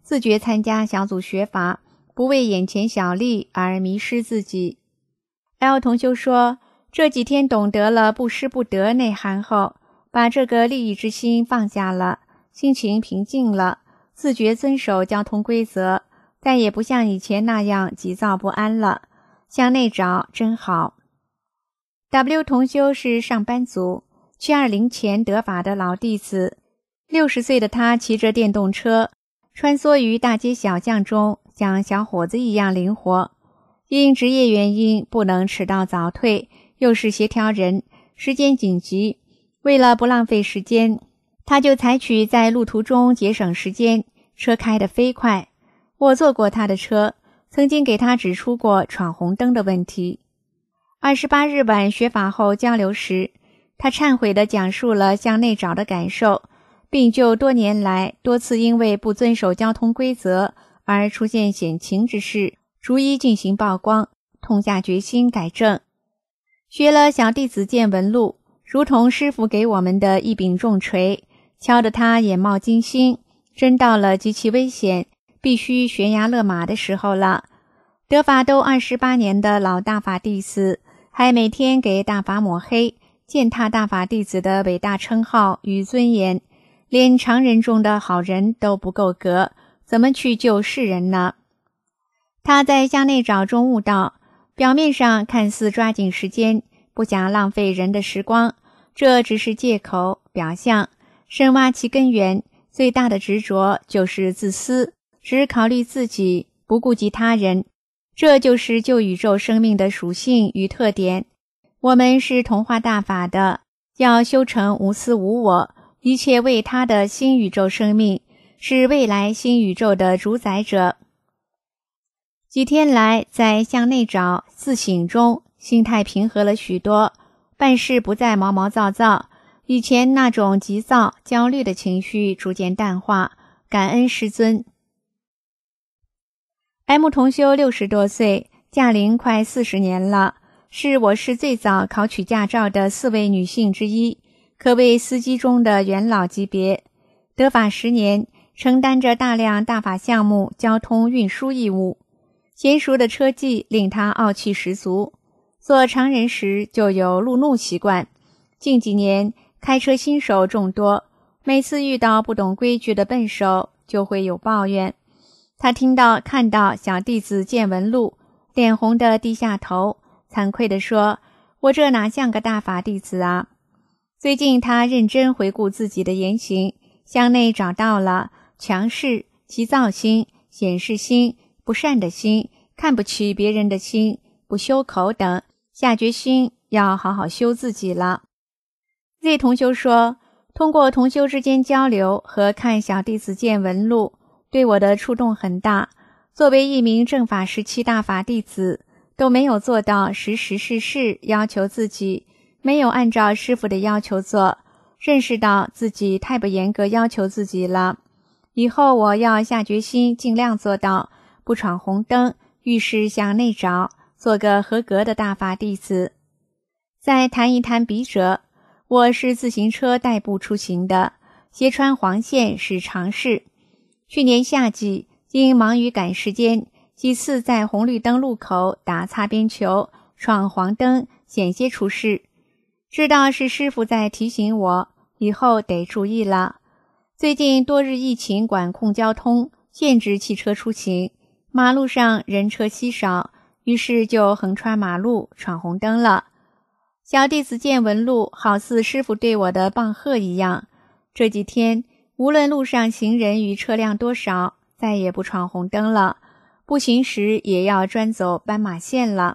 自觉参加小组学法，不为眼前小利而迷失自己。L 同修说，这几天懂得了不失不得内涵后，把这个利益之心放下了，心情平静了，自觉遵守交通规则，再也不像以前那样急躁不安了。向内找真好。W 同修是上班族，七二零前得法的老弟子。六十岁的他骑着电动车，穿梭于大街小巷中，像小伙子一样灵活。因职业原因不能迟到早退，又是协调人，时间紧急，为了不浪费时间，他就采取在路途中节省时间，车开得飞快。我坐过他的车，曾经给他指出过闯红灯的问题。二十八日晚学法后交流时，他忏悔地讲述了向内找的感受，并就多年来多次因为不遵守交通规则而出现险情之事逐一进行曝光，痛下决心改正。学了小弟子见闻录，如同师父给我们的一柄重锤，敲得他眼冒金星，真到了极其危险，必须悬崖勒马的时候了。得法都二十八年的老大法弟子，还每天给大法抹黑，践踏大法弟子的伟大称号与尊严，连常人中的好人都不够格，怎么去救世人呢？他在向内找中悟道，表面上看似抓紧时间，不想浪费人的时光，这只是借口表象，深挖其根源，最大的执着就是自私，只考虑自己，不顾及他人。这就是旧宇宙生命的属性与特点。我们是同化大法的，要修成无私无我，一切为他的新宇宙生命，是未来新宇宙的主宰者。几天来，在向内找自省中，心态平和了许多，办事不再毛毛躁躁，以前那种急躁焦虑的情绪逐渐淡化，感恩师尊。M 同修六十多岁，驾龄快四十年了，是我市最早考取驾照的四位女性之一，可谓司机中的元老级别。得法十年，承担着大量大法项目交通运输义务，娴熟的车技令他傲气十足。做常人时就有路怒习惯，近几年开车新手众多，每次遇到不懂规矩的笨手就会有抱怨。他听到看到小弟子见闻录，脸红的低下头，惭愧地说，我这哪像个大法弟子啊。最近他认真回顾自己的言行，向内找到了强势、急躁心、显示心、不善的心、看不起别人的心、不修口等，下决心要好好修自己了。Z 同修说，通过同修之间交流和看小弟子见闻录，对我的触动很大。作为一名正法时期大法弟子，都没有做到时时事事要求自己，没有按照师父的要求做，认识到自己太不严格要求自己了。以后我要下决心尽量做到不闯红灯，遇事向内找，做个合格的大法弟子。再谈一谈笔者，我是自行车代步出行的，斜穿黄线是常事。去年夏季，因忙于赶时间，几次在红绿灯路口打擦边球，闯黄灯，险些出事。知道是师父在提醒我，以后得注意了。最近多日疫情管控交通，限制汽车出行，马路上人车稀少，于是就横穿马路，闯红灯了。小弟子见闻录好似师父对我的棒喝一样，这几天无论路上行人与车辆多少，再也不闯红灯了，步行时也要专走斑马线了。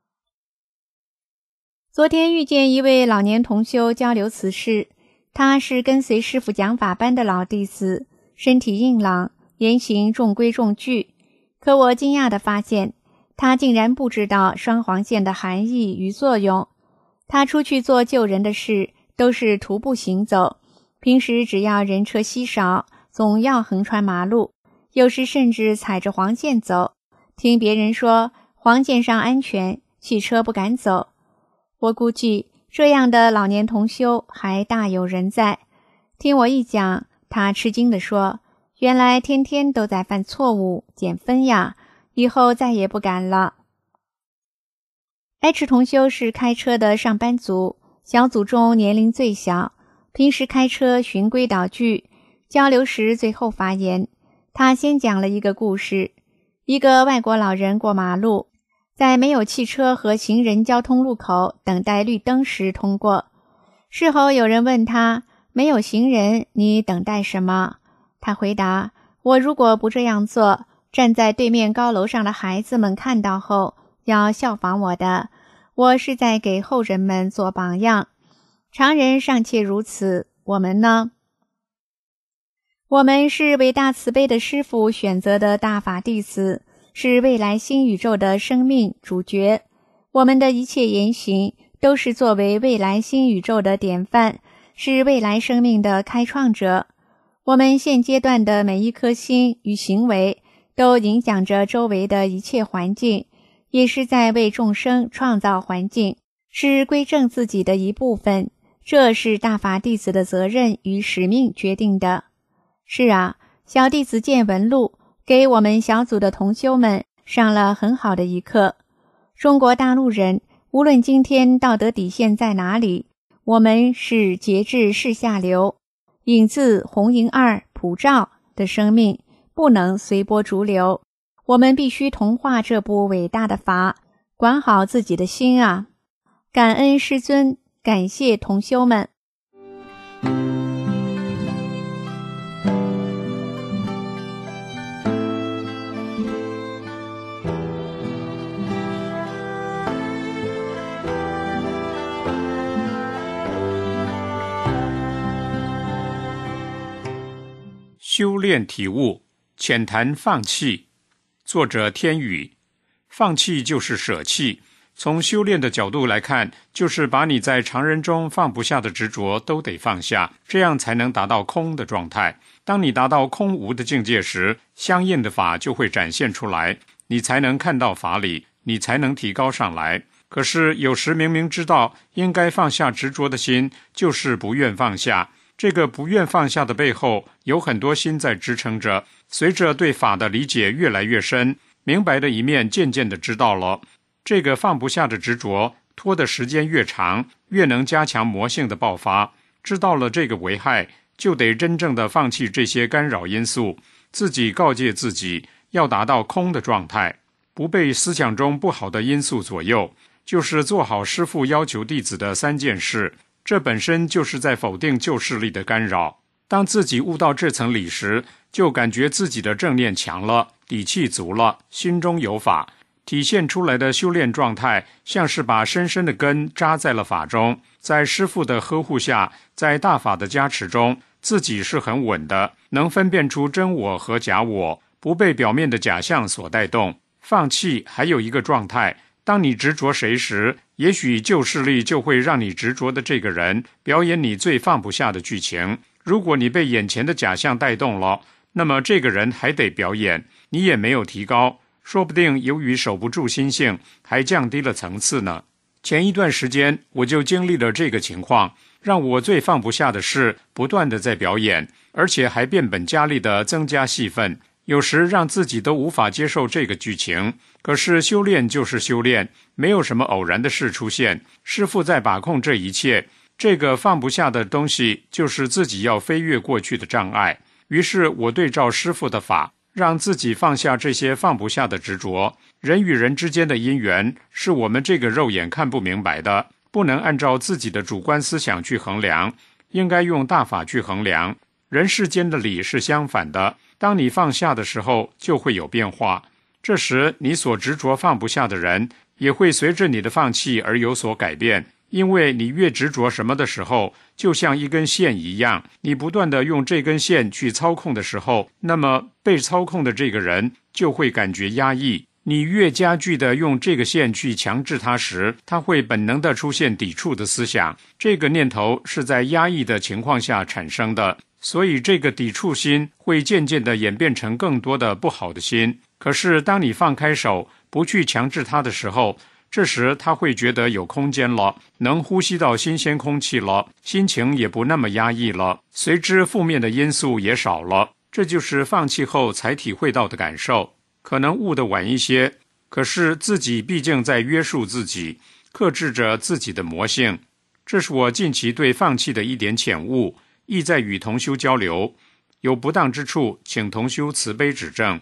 昨天遇见一位老年同修交流此事，他是跟随师父讲法班的老弟子，身体硬朗，言行中规中矩。可我惊讶地发现，他竟然不知道双黄线的含义与作用。他出去做救人的事，都是徒步行走，平时只要人车稀少，总要横穿马路，有时甚至踩着黄线走。听别人说黄线上安全，汽车不敢走。我估计这样的老年同修还大有人在。听我一讲，他吃惊地说， 原来天天都在犯错误，减分呀，以后再也不敢了。H 同修是开车的上班族，小组中年龄最小，平时开车循规蹈矩，交流时最后发言。他先讲了一个故事，一个外国老人过马路，在没有汽车和行人交通路口等待绿灯时通过。事后有人问他，没有行人，你等待什么？他回答，我如果不这样做，站在对面高楼上的孩子们看到后要效仿我的，我是在给后人们做榜样。常人尚且如此，我们呢？我们是伟大慈悲的师父选择的大法弟子，是未来新宇宙的生命主角。我们的一切言行都是作为未来新宇宙的典范，是未来生命的开创者。我们现阶段的每一颗心与行为都影响着周围的一切环境，也是在为众生创造环境，是归正自己的一部分。这是大法弟子的责任与使命决定的。是啊，小弟子见闻录给我们小组的同修们上了很好的一课。中国大陆人无论今天道德底线在哪里，我们是节制是下流，引自红银二普照的生命，不能随波逐流。我们必须同化这部伟大的法，管好自己的心啊！感恩师尊，感谢同修们。 修炼体悟，浅谈放弃。作者天宇。放弃就是舍弃，从修炼的角度来看，就是把你在常人中放不下的执着都得放下，这样才能达到空的状态。当你达到空无的境界时，相应的法就会展现出来，你才能看到法理，你才能提高上来。可是有时明明知道应该放下执着的心，就是不愿放下。这个不愿放下的背后，有很多心在支撑着。随着对法的理解越来越深，明白的一面渐渐地知道了，这个放不下的执着，拖的时间越长，越能加强魔性的爆发。知道了这个危害，就得真正的放弃这些干扰因素，自己告诫自己，要达到空的状态，不被思想中不好的因素左右，就是做好师父要求弟子的三件事。这本身就是在否定旧势力的干扰。当自己悟到这层理时，就感觉自己的正念强了，底气足了，心中有法，体现出来的修炼状态，像是把深深的根扎在了法中，在师父的呵护下，在大法的加持中，自己是很稳的，能分辨出真我和假我，不被表面的假象所带动。放弃还有一个状态，当你执着谁时，也许旧势力就会让你执着的这个人表演你最放不下的剧情。如果你被眼前的假象带动了，那么这个人还得表演，你也没有提高，说不定由于守不住心性，还降低了层次呢。前一段时间我就经历了这个情况，让我最放不下的是不断的在表演，而且还变本加厉的增加戏份，有时让自己都无法接受这个剧情。可是修炼就是修炼，没有什么偶然的事出现，师父在把控这一切。这个放不下的东西，就是自己要飞越过去的障碍。于是我对照师父的法，让自己放下这些放不下的执着。人与人之间的因缘，是我们这个肉眼看不明白的，不能按照自己的主观思想去衡量，应该用大法去衡量。人世间的理是相反的，当你放下的时候，就会有变化。这时你所执着放不下的人，也会随着你的放弃而有所改变。因为你越执着什么的时候，就像一根线一样，你不断地用这根线去操控的时候，那么被操控的这个人就会感觉压抑。你越加剧地用这个线去强制他时，他会本能地出现抵触的思想。这个念头是在压抑的情况下产生的，所以这个抵触心会渐渐地演变成更多的不好的心。可是当你放开手，不去强制他的时候，这时他会觉得有空间了，能呼吸到新鲜空气了，心情也不那么压抑了，随之负面的因素也少了。 这就是放弃后才体会到的感受，可能悟得晚一些，可是自己毕竟在约束自己，克制着自己的魔性。这是我近期对放弃的一点浅悟，意在与同修交流，有不当之处，请同修慈悲指正。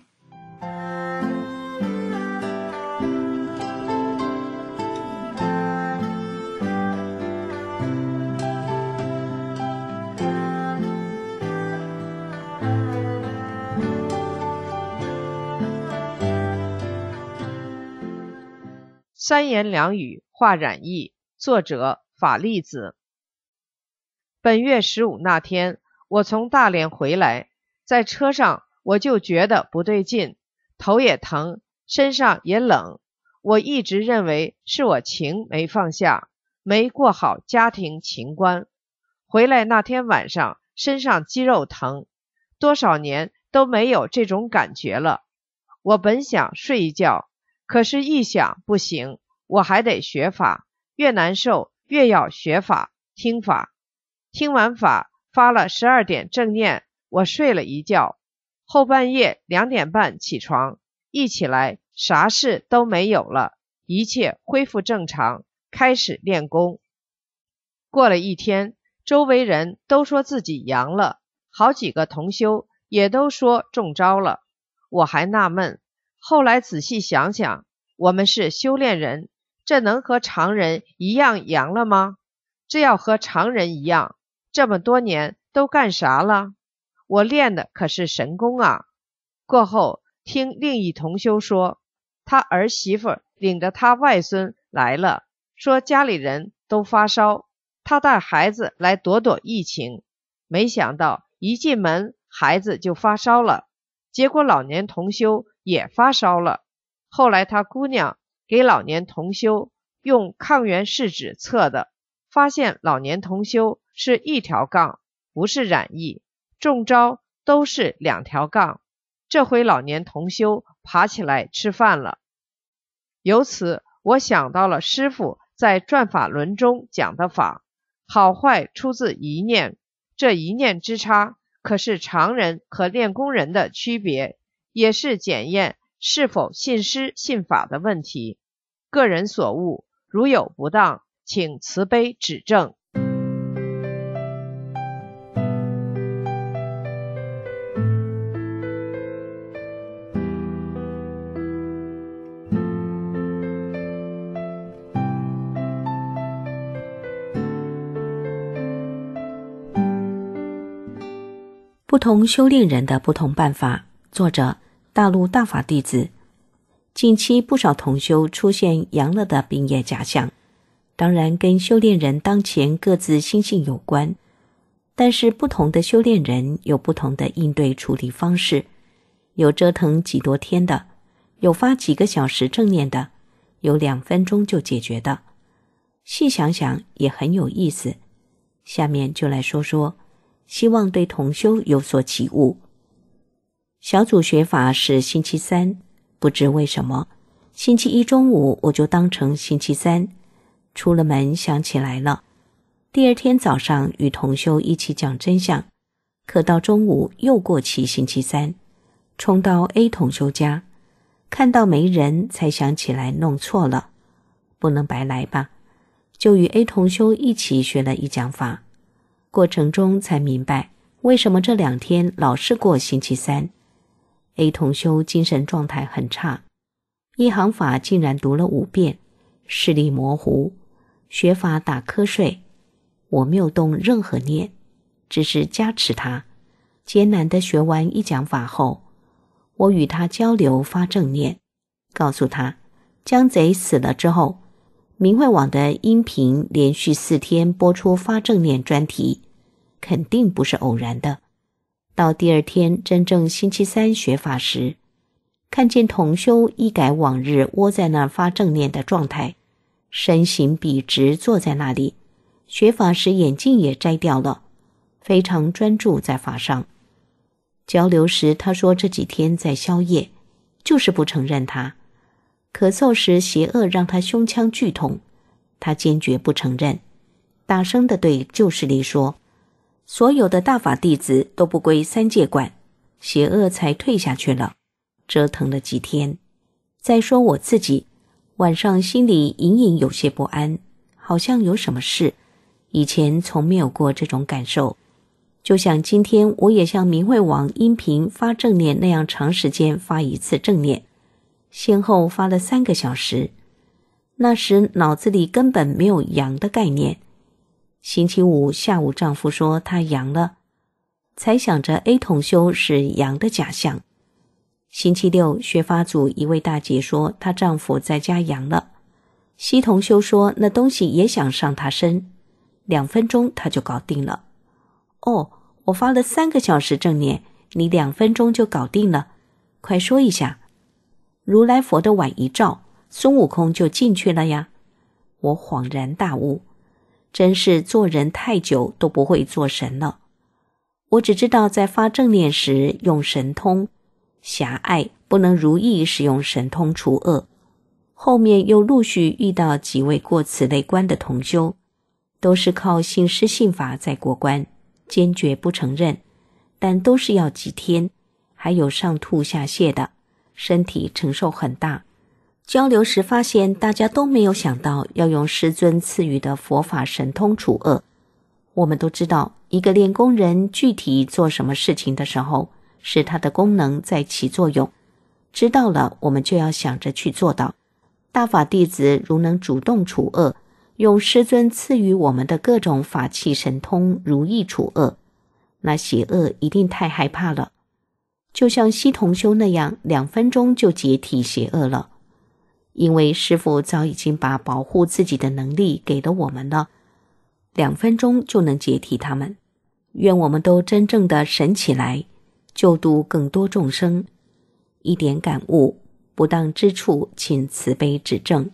三言两语化染意，作者法利子。本月十五那天，我从大连回来，在车上我就觉得不对劲，头也疼，身上也冷。我一直认为是我情没放下，没过好家庭情关。回来那天晚上，身上肌肉疼，多少年都没有这种感觉了。我本想睡一觉，可是一想不行，我还得学法，越难受越要学法听法。听完法发了十二点正念，我睡了一觉，后半夜两点半起床，一起来啥事都没有了，一切恢复正常，开始练功。过了一天，周围人都说自己阳了，好几个同修也都说中招了。我还纳闷，后来仔细想想，我们是修炼人，这能和常人一样阳了吗？这要和常人一样，这么多年都干啥了？我练的可是神功啊！过后听另一同修说，他儿媳妇领着他外孙来了，说家里人都发烧，他带孩子来躲躲疫情，没想到一进门孩子就发烧了，结果老年同修也发烧了。后来他姑娘给老年同修用抗原试纸测的，发现老年同修是一条杠，不是染疫，中招都是两条杠。这回老年同修爬起来吃饭了。由此我想到了师父在转法轮中讲的法，好坏出自一念，这一念之差可是常人和练功人的区别，也是检验是否信师信法的问题。个人所悟，如有不当，请慈悲指正。 不同修炼人的不同办法，作者大陆大法弟子。近期不少同修出现阳了的病业假象，当然跟修炼人当前各自心性有关，但是不同的修炼人有不同的应对处理方式，有折腾几多天的，有发几个小时正念的，有两分钟就解决的。细想想也很有意思，下面就来说说，希望对同修有所启悟。小组学法是星期三，不知为什么星期一中午我就当成星期三，出了门想起来了。第二天早上与同修一起讲真相，可到中午又过期星期三，冲到 A 同修家，看到没人才想起来弄错了，不能白来吧，就与 A 同修一起学了一讲法。过程中才明白为什么这两天老是过星期三。 A 同修精神状态很差，一行法竟然读了五遍，视力模糊，学法打瞌睡。我没有动任何念，只是加持他。艰难地学完一讲法后，我与他交流发正念，告诉他江贼死了之后，明慧网的音频连续四天播出发正念专题，肯定不是偶然的。到第二天真正星期三学法时，看见同修一改往日窝在那儿发正念的状态，身形笔直坐在那里，学法时眼镜也摘掉了，非常专注在法上。交流时他说这几天在宵夜，就是不承认他。咳嗽时邪恶让他胸腔剧痛，他坚决不承认，大声地对旧势力说，所有的大法弟子都不归三界管， 邪恶才退下去了。折腾了几天。再说我自己，晚上心里隐隐有些不安，好像有什么事，以前从没有过这种感受。就像今天我也像明慧网音频发正念那样长时间发一次正念，先后发了三个小时。那时脑子里根本没有阳的概念。星期五下午丈夫说他阳了，才想着 A 同修是阳的假象。星期六学法组一位大姐说她丈夫在家阳了，西同修说那东西也想上她身，两分钟她就搞定了。哦，我发了三个小时正念，你两分钟就搞定了，快说一下。如来佛的碗一照，孙悟空就进去了呀。我恍然大悟，真是做人太久都不会做神了。我只知道在发正念时用神通，狭隘不能如意使用神通除恶。后面又陆续遇到几位过此类关的同修，都是靠信师信法在过关，坚决不承认，但都是要几天，还有上吐下泻的，身体承受很大。交流时发现大家都没有想到要用师尊赐予的佛法神通除恶。我们都知道一个练功人具体做什么事情的时候，是他的功能在起作用，知道了我们就要想着去做到。大法弟子如能主动除恶，用师尊赐予我们的各种法器神通如意除恶，那邪恶一定太害怕了，就像西同修那样，两分钟就解体邪恶了。因为师父早已经把保护自己的能力给了我们了，两分钟就能解体他们。愿我们都真正的神起来，救度更多众生。一点感悟，不当之处请慈悲指正。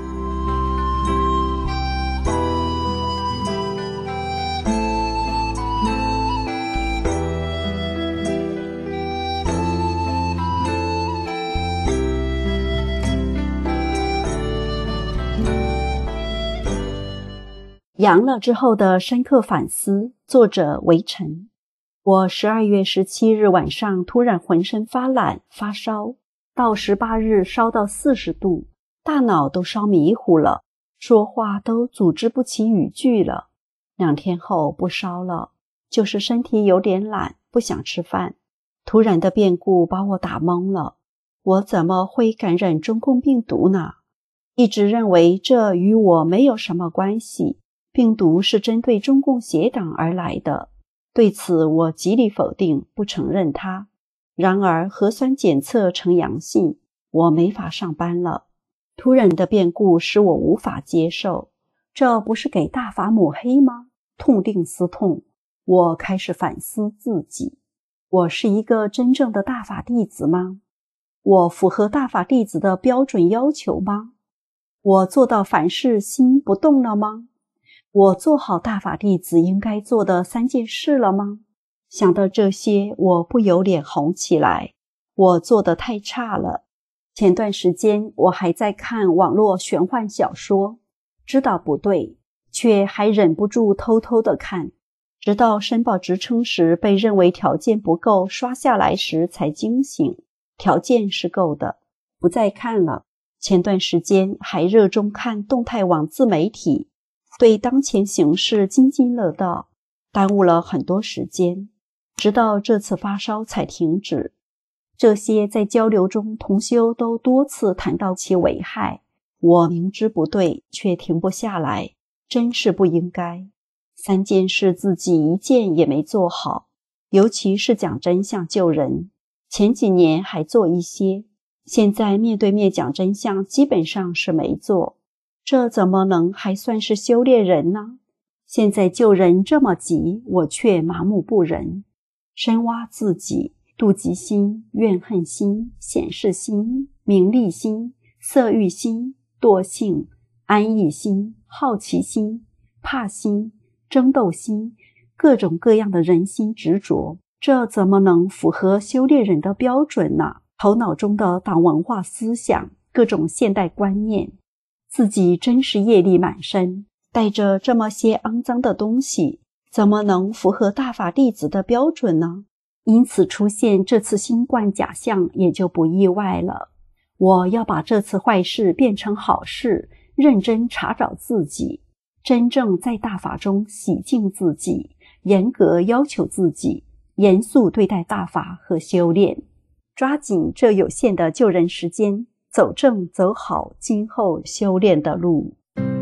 阳了之后的深刻反思，作者韦晨。我十二月十七日晚上突然浑身发懒发烧，到十八日烧到四十度，大脑都烧迷糊了，说话都组织不起语句了。两天后不烧了，就是身体有点懒，不想吃饭。突然的变故把我打懵了，我怎么会感染中共病毒呢？一直认为这与我没有什么关系，病毒是针对中共邪党而来的，对此我极力否定，不承认它。然而核酸检测呈阳性，我没法上班了。突然的变故使我无法接受，这不是给大法抹黑吗？痛定思痛，我开始反思自己。我是一个真正的大法弟子吗？我符合大法弟子的标准要求吗？我做到凡事心不动了吗？我做好大法弟子应该做的三件事了吗？想到这些，我不由脸红起来。我做得太差了。前段时间我还在看网络玄幻小说，知道不对，却还忍不住偷偷地看，直到申报职称时被认为条件不够，刷下来时才惊醒，条件是够的，不再看了。前段时间还热衷看动态网自媒体，对当前形势津津乐道，耽误了很多时间，直到这次发烧才停止。这些在交流中同修都多次谈到其危害，我明知不对却停不下来，真是不应该。三件事自己一件也没做好，尤其是讲真相救人，前几年还做一些，现在面对面讲真相基本上是没做，这怎么能还算是修炼人呢？现在救人这么急，我却麻木不仁，深挖自己，妒忌心、怨恨心、显示心、名利心、色欲心、惰性、安逸心、好奇心、怕心、争斗心，各种各样的人心执着，这怎么能符合修炼人的标准呢？头脑中的党文化思想，各种现代观念，自己真是业力满身，带着这么些肮脏的东西，怎么能符合大法弟子的标准呢？ 因此出现这次新冠假象也就不意外了。我要把这次坏事变成好事，认真查找自己，真正在大法中洗净自己，严格要求自己，严肃对待大法和修炼，抓紧这有限的救人时间，走正走好今后修炼的路。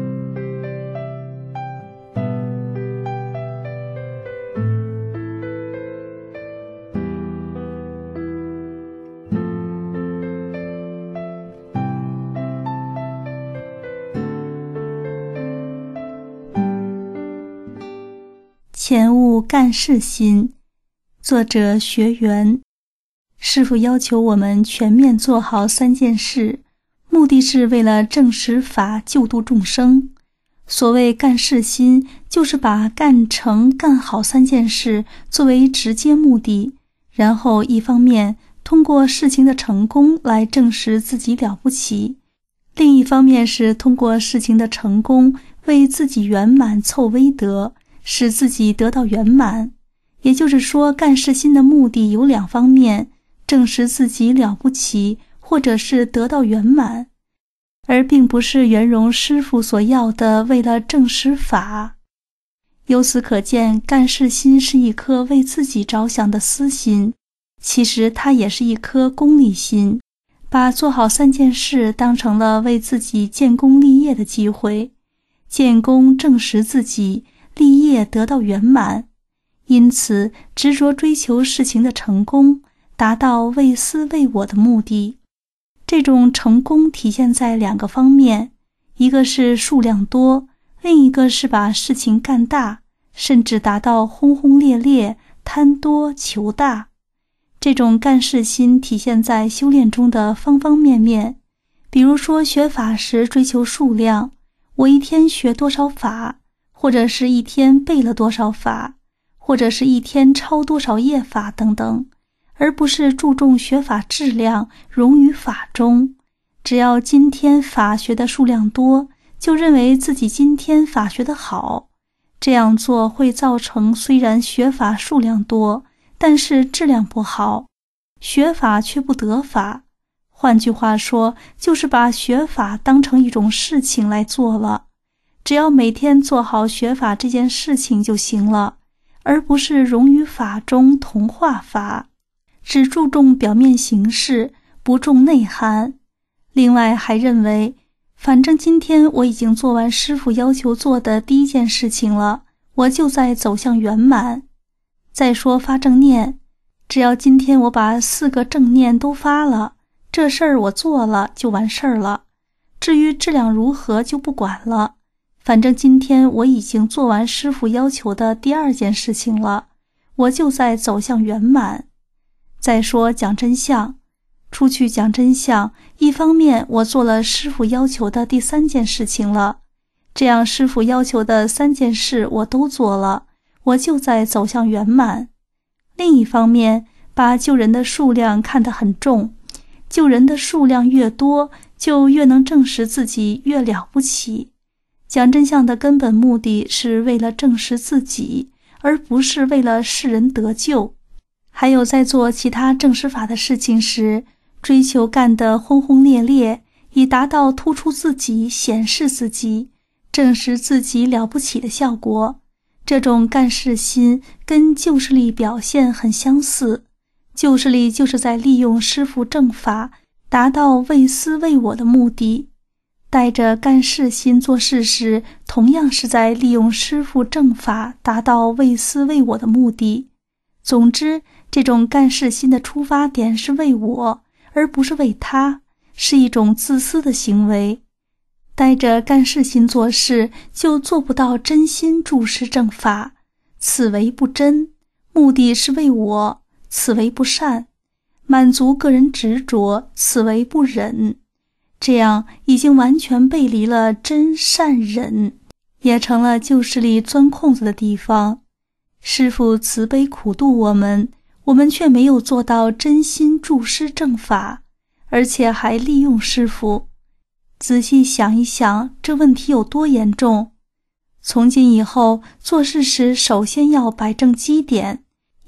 前悟干事心，作者学员。师父要求我们全面做好三件事，目的是为了证实法，救度众生。所谓干事心，就是把干成干好三件事作为直接目的，然后一方面通过事情的成功来证实自己了不起，另一方面是通过事情的成功为自己圆满凑威德，使自己得到圆满。也就是说，干事心的目的有两方面，证实自己了不起，或者是得到圆满，而并不是圆融师父所要的为了证实法。由此可见，干事心是一颗为自己着想的私心，其实它也是一颗功利心，把做好三件事当成了为自己建功立业的机会，建功证实自己，立业得到圆满，因此执着追求事情的成功，达到为私为我的目的。这种成功体现在两个方面，一个是数量多，另一个是把事情干大，甚至达到轰轰烈烈，贪多求大。这种干事心体现在修炼中的方方面面，比如说学法时追求数量，我一天学多少法，或者是一天背了多少法，或者是一天抄多少页法等等，而不是注重学法质量，融于法中。只要今天法学的数量多，就认为自己今天法学得好，这样做会造成虽然学法数量多，但是质量不好，学法却不得法。换句话说，就是把学法当成一种事情来做了，只要每天做好学法这件事情就行了，而不是融于法中同化法，只注重表面形式，不重内涵。另外还认为，反正今天我已经做完师父要求做的第一件事情了，我就在走向圆满。再说发正念，只要今天我把四个正念都发了，这事儿我做了就完事儿了，至于质量如何就不管了，反正今天我已经做完师父要求的第二件事情了，我就在走向圆满。再说讲真相，出去讲真相，一方面我做了师父要求的第三件事情了，这样师父要求的三件事我都做了，我就在走向圆满。另一方面，把救人的数量看得很重，救人的数量越多，就越能证实自己越了不起。讲真相的根本目的是为了证实自己，而不是为了世人得救。还有在做其他证实法的事情时，追求干得轰轰烈烈，以达到突出自己、显示自己、证实自己了不起的效果。这种干事心跟旧势力表现很相似，旧势力就是在利用师父正法，达到为私为我的目的。带着干事心做事时，同样是在利用师父正法，达到为私为我的目的。总之，这种干事心的出发点是为我，而不是为他，是一种自私的行为。带着干事心做事，就做不到真心注释正法，此为不真，目的是为我，此为不善，满足个人执着，此为不忍。这样已经完全背离了真善忍，也成了旧势力钻空子的地方。师父慈悲苦度我们，我们却没有做到真心注释正法，而且还利用师父。仔细想一想，这问题有多严重。从今以后做事时，首先要摆正基点，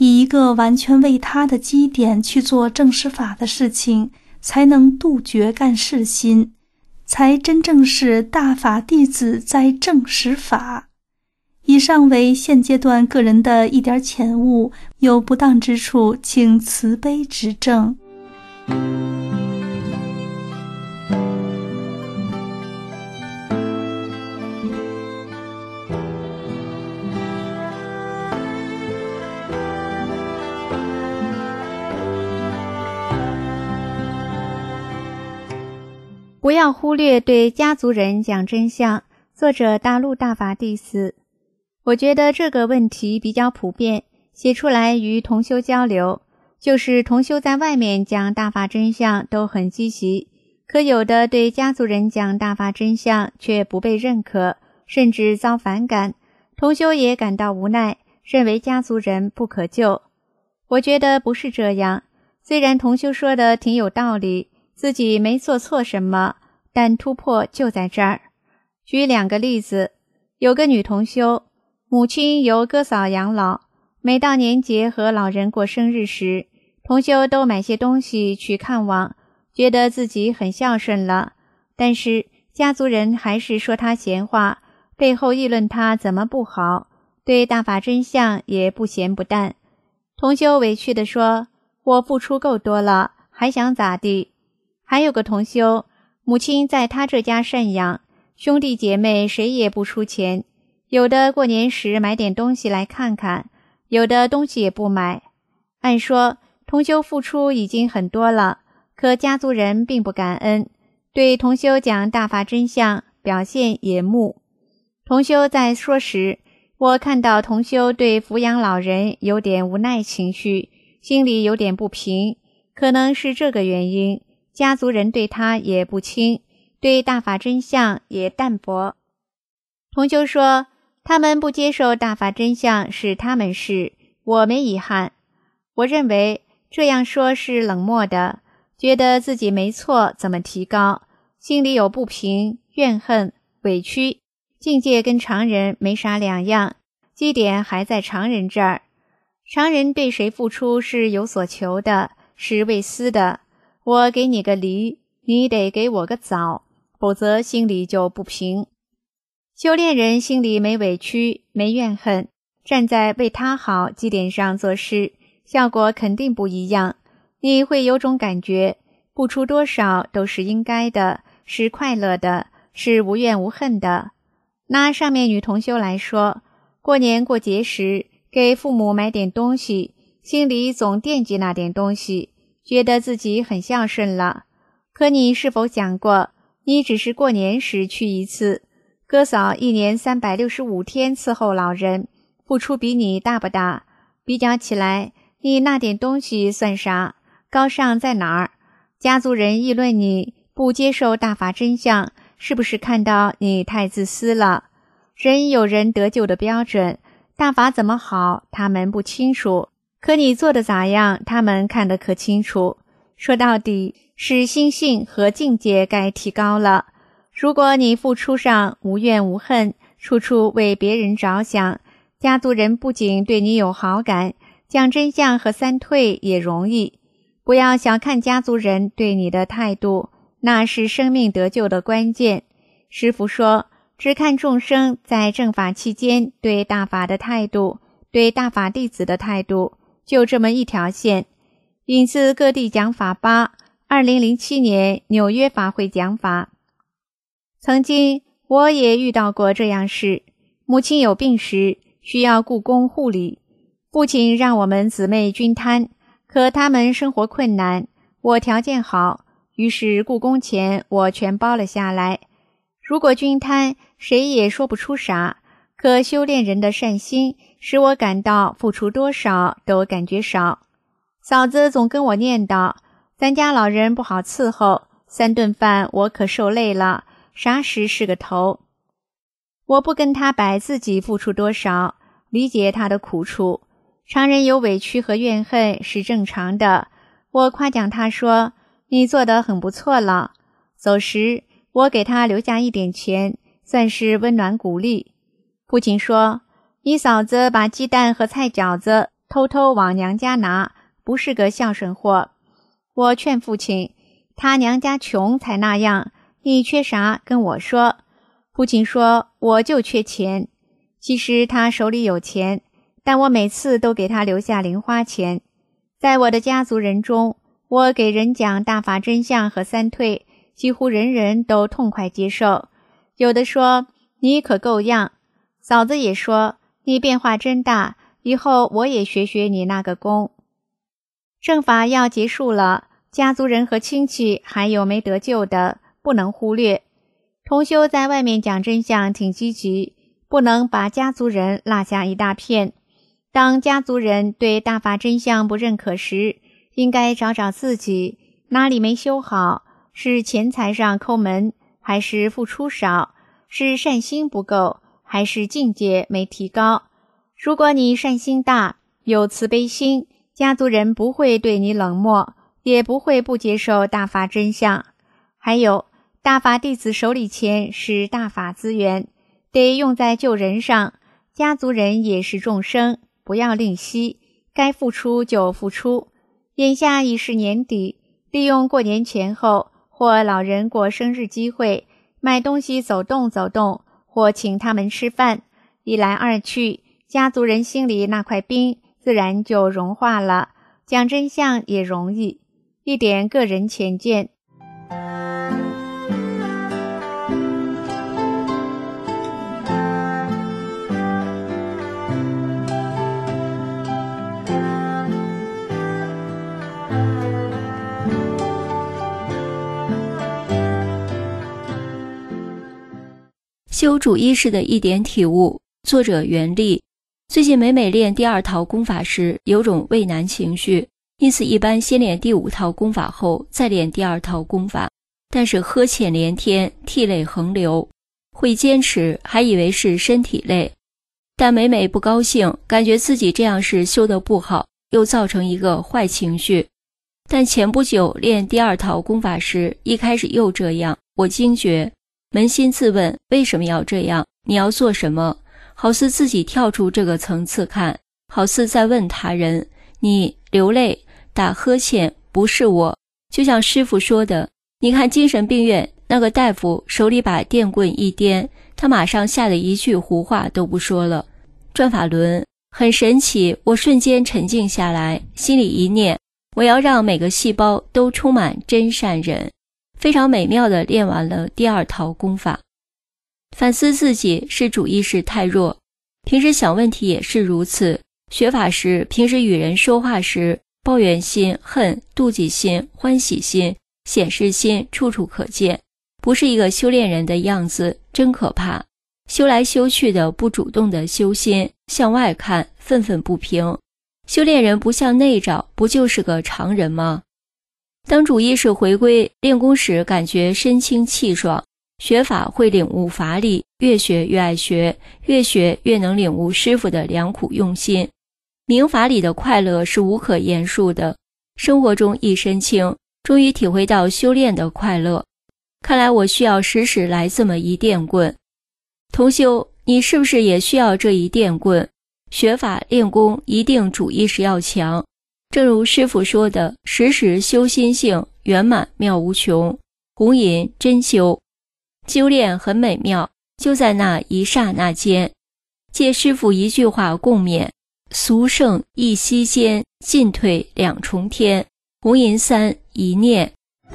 以一个完全为他的基点去做正实法的事情，才能杜绝干事心，才真正是大法弟子在正实法。以上为现阶段个人的一点浅悟，有不当之处，请慈悲指正。 不要忽略对家族人讲真相。作者大陆大法弟子。我觉得这个问题比较普遍，写出来与同修交流，就是同修在外面讲大法真相都很积极，可有的对家族人讲大法真相却不被认可，甚至遭反感，同修也感到无奈，认为家族人不可救。我觉得不是这样，虽然同修说的挺有道理，自己没做错什么，但突破就在这儿。举两个例子，有个女同修，母亲由哥嫂养老，每到年节和老人过生日时，同修都买些东西去看望，觉得自己很孝顺了，但是家族人还是说她闲话，背后议论她怎么不好，对大法真相也不咸不淡。同修委屈地说，我付出够多了，还想咋地？还有个同修，母亲在他这家赡养，兄弟姐妹谁也不出钱，有的过年时买点东西来看看，有的东西也不买。按说同修付出已经很多了，可家族人并不感恩，对同修讲大法真相，表现也木。同修在说时，我看到同修对抚养老人有点无奈情绪，心里有点不平，可能是这个原因，家族人对他也不亲，对大法真相也淡薄。同修说，他们不接受大法真相是他们事，我没遗憾。我认为这样说是冷漠的，觉得自己没错怎么提高，心里有不平、怨恨、委屈，境界跟常人没啥两样，基点还在常人这儿。常人对谁付出是有所求的，是为私的，我给你个梨，你得给我个枣，否则心里就不平。修炼人心里没委屈，没怨恨，站在为他好基点上做事，效果肯定不一样。你会有种感觉，付出多少都是应该的，是快乐的，是无怨无恨的。拿上面女同修来说，过年过节时给父母买点东西，心里总惦记那点东西，觉得自己很孝顺了。可你是否想过，你只是过年时去一次，哥嫂一年三百六十五天伺候老人，付出比你大不大？比较起来，你那点东西算啥？高尚在哪儿？家族人议论你不接受大法真相，是不是看到你太自私了？人有人得救的标准，大法怎么好，他们不清楚，可你做的咋样，他们看得可清楚。说到底，是心性和境界该提高了。如果你付出上无怨无恨，处处为别人着想，家族人不仅对你有好感，讲真相和三退也容易。不要小看家族人对你的态度，那是生命得救的关键。师父说，只看众生在正法期间对大法的态度，对大法弟子的态度，就这么一条线。引自各地讲法八，二零零七年纽约法会讲法。曾经我也遇到过这样事，母亲有病时需要雇工护理，父亲让我们姊妹均摊，可他们生活困难，我条件好，于是雇工钱我全包了下来。如果均摊，谁也说不出啥，可修炼人的善心使我感到付出多少都感觉少。嫂子总跟我念叨，咱家老人不好伺候，三顿饭我可受累了，啥时是个头。我不跟他摆自己付出多少，理解他的苦处，常人有委屈和怨恨是正常的。我夸奖他说，你做得很不错了。走时我给他留下一点钱，算是温暖鼓励。父亲说，你嫂子把鸡蛋和菜饺子偷偷往娘家拿，不是个孝顺货。我劝父亲，他娘家穷才那样，你缺啥跟我说。父亲说，我就缺钱。其实他手里有钱，但我每次都给他留下零花钱。在我的家族人中，我给人讲大法真相和三退，几乎人人都痛快接受。有的说，你可够样。嫂子也说，你变化真大，以后我也学学你那个功。正法要结束了，家族人和亲戚还有没得救的，不能忽略。同修在外面讲真相挺积极，不能把家族人落下一大片。当家族人对大法真相不认可时，应该找找自己哪里没修好，是钱财上抠门，还是付出少，是善心不够，还是境界没提高。如果你善心大，有慈悲心，家族人不会对你冷漠，也不会不接受大法真相。还有，大法弟子手里钱是大法资源，得用在救人上，家族人也是众生，不要吝惜，该付出就付出。眼下已是年底，利用过年前后或老人过生日机会，买东西走动走动，或请他们吃饭，一来二去，家族人心里那块冰自然就融化了，讲真相也容易。一点个人浅见。 修主意识的一点体悟，作者袁立。最近每每练第二套功法时，有种畏难情绪，因此一般先练第五套功法后再练第二套功法，但是呵欠连天，涕泪横流，会坚持，还以为是身体累，但每每不高兴，感觉自己这样是修得不好，又造成一个坏情绪。但前不久练第二套功法时，一开始又这样，我惊觉，扪心自问，为什么要这样？你要做什么？好似自己跳出这个层次看，好似在问他人，你流泪打呵欠不是我。就像师父说的，你看精神病院那个大夫手里把电棍一颠，他马上吓得一句胡话都不说了。转法轮很神奇，我瞬间沉静下来，心里一念，我要让每个细胞都充满真善忍，非常美妙地练完了第二套功法。反思自己是主意识太弱，平时想问题也是如此。学法时，平时与人说话时，抱怨心、恨、妒忌心、欢喜心、显示心处处可见，不是一个修炼人的样子，真可怕。修来修去的不主动的修心，向外看愤愤不平。修炼人不向内找，不就是个常人吗？当主意识回归，练功时感觉身轻气爽，学法会领悟法理，越学越爱学，越学越能领悟师父的良苦用心。明法理的快乐是无可言述的，生活中一身轻，终于体会到修炼的快乐。看来我需要时时来这么一电棍。同修，你是不是也需要这一电棍？学法练功一定主意识要强，正如师父说的，时时修心性，圆满妙无穷，红银真修。修炼很美妙，就在那一刹那间。借师父一句话共勉，俗圣一息间，进退两重天，红银三一念。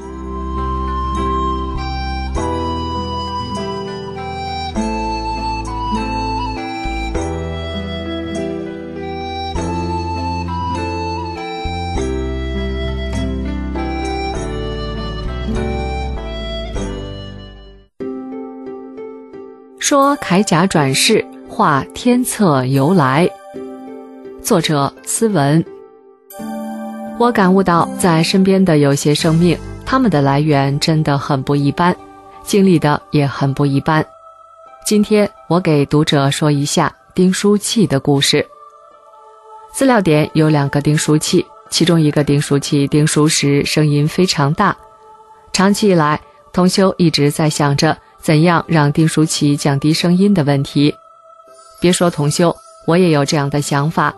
说铠甲转世，画天策由来。作者思文。我感悟到，在身边的有些生命，他们的来源真的很不一般，经历的也很不一般。今天我给读者说一下钉书器的故事。资料点有两个钉书器，其中一个钉书器钉书时声音非常大。长期以来，同修一直在想着怎样让钉书器降低声音的问题。别说同修，我也有这样的想法。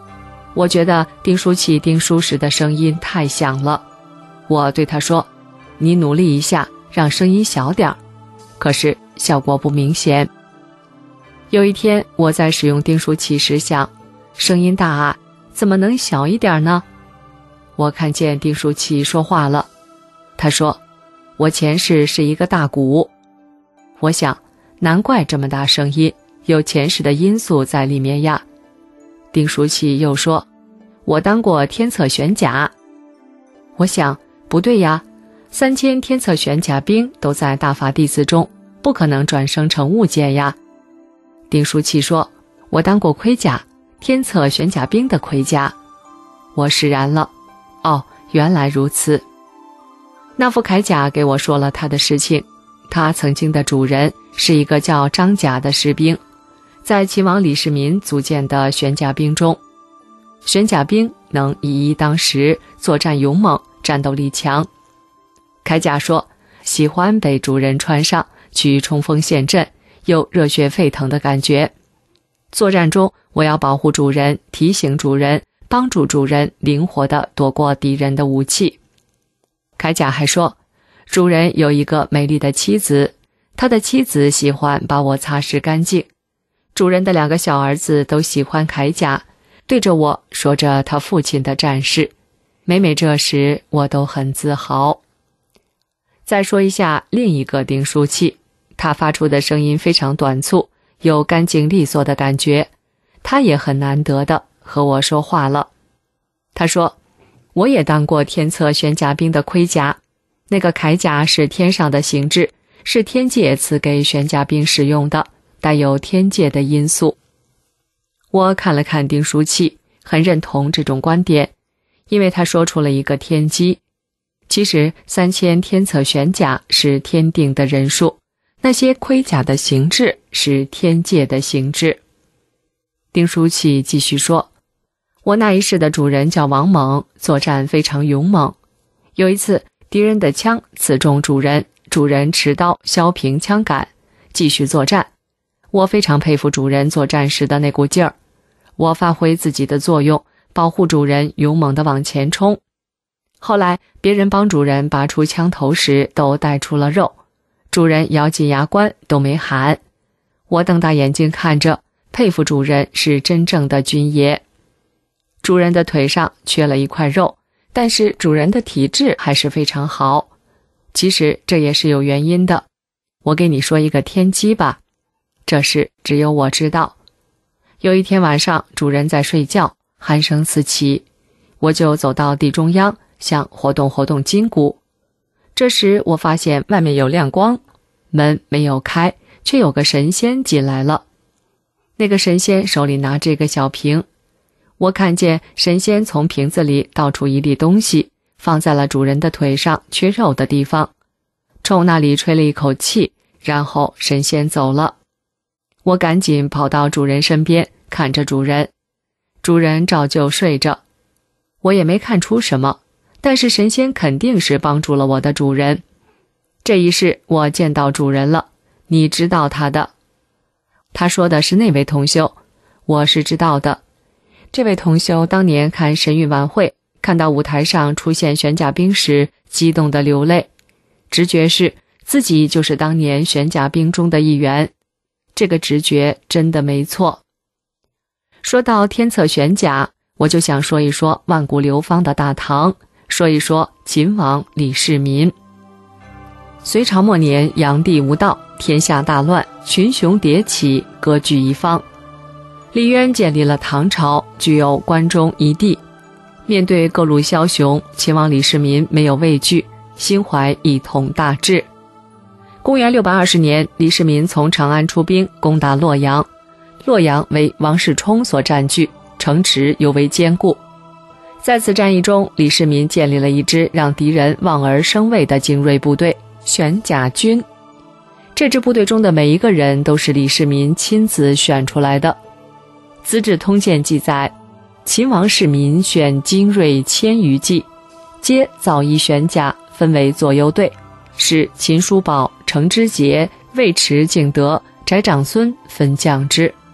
我觉得订书器订书时的声音太响了，我对他说，你努力一下，让声音小点儿。可是效果不明显。有一天我在使用订书器时想，声音大啊，怎么能小一点呢？我看见订书器说话了，他说，我前世是一个大鼓。我想，难怪这么大声音，有前世的因素在里面呀。订书器又说，我当过天策玄甲。我想，不对呀，三千天策玄甲兵都在大法弟子中，不可能转生成物件呀。订书器说，我当过盔甲，天策玄甲兵的盔甲。我释然了，哦，原来如此。那副铠甲给我说了他的事情，他曾经的主人是一个叫张甲的士兵，在秦王李世民组建的玄甲兵中，玄甲兵能以一当十，作战勇猛，战斗力强。铠甲说，喜欢被主人穿上去冲锋陷阵，有热血沸腾的感觉。作战中我要保护主人，提醒主人，帮助主人灵活地躲过敌人的武器。铠甲还说，主人有一个美丽的妻子，他的妻子喜欢把我擦拭干净。主人的两个小儿子都喜欢铠甲，对着我说着他父亲的战事，每每这时我都很自豪。再说一下另一个订书器，它发出的声音非常短促，有干净利索的感觉，它也很难得的和我说话了。他说，我也当过天策玄甲兵的盔甲，那个铠甲是天上的形制，是天界赐给玄甲兵使用的，带有天界的因素。我看了看订书器，很认同这种观点，因为他说出了一个天机。其实三千天策玄甲是天定的人数，那些盔甲的形制是天界的形制。订书器继续说，我那一世的主人叫王猛，作战非常勇猛。有一次敌人的枪刺中主人，主人持刀削平枪杆，继续作战。我非常佩服主人作战时的那股劲儿，我发挥自己的作用，保护主人勇猛地往前冲。后来别人帮主人拔出枪头时都带出了肉，主人咬紧牙关都没喊。我瞪大眼睛看着，佩服主人是真正的军爷。主人的腿上缺了一块肉，但是主人的体质还是非常好。其实这也是有原因的，我给你说一个天机吧，这事只有我知道。有一天晚上，主人在睡觉，鼾声四起，我就走到地中央，想活动活动筋骨。这时我发现外面有亮光，门没有开，却有个神仙进来了。那个神仙手里拿着一个小瓶，我看见神仙从瓶子里倒出一粒东西，放在了主人的腿上缺肉的地方，冲那里吹了一口气，然后神仙走了。我赶紧跑到主人身边，看着主人，主人照旧睡着。我也没看出什么，但是神仙肯定是帮助了我的主人。这一世我见到主人了，你知道他的。他说的是那位同修，我是知道的。这位同修当年看神韵晚会，看到舞台上出现玄甲兵时，激动地流泪，直觉是自己就是当年玄甲兵中的一员。这个直觉真的没错。说到天策玄甲，我就想说一说万古流芳的大唐，说一说秦王李世民。隋朝末年，炀帝无道，天下大乱，群雄迭起，割据一方。李渊建立了唐朝，具有关中一地。面对各路枭雄，秦王李世民没有畏惧，心怀一统大治。公元六百二十年，李世民从长安出兵攻打洛阳，洛阳为王世充所占据，城池尤为坚固。在此战役中，李世民建立了一支让敌人望而生畏的精锐部队玄甲军。这支部队中的每一个人都是李世民亲自选出来的。资治通鉴记载，秦王世民选精锐千余骑，皆造衣玄甲，分为左右队，使秦叔宝、程知节、尉迟敬德、翟长孙分将之。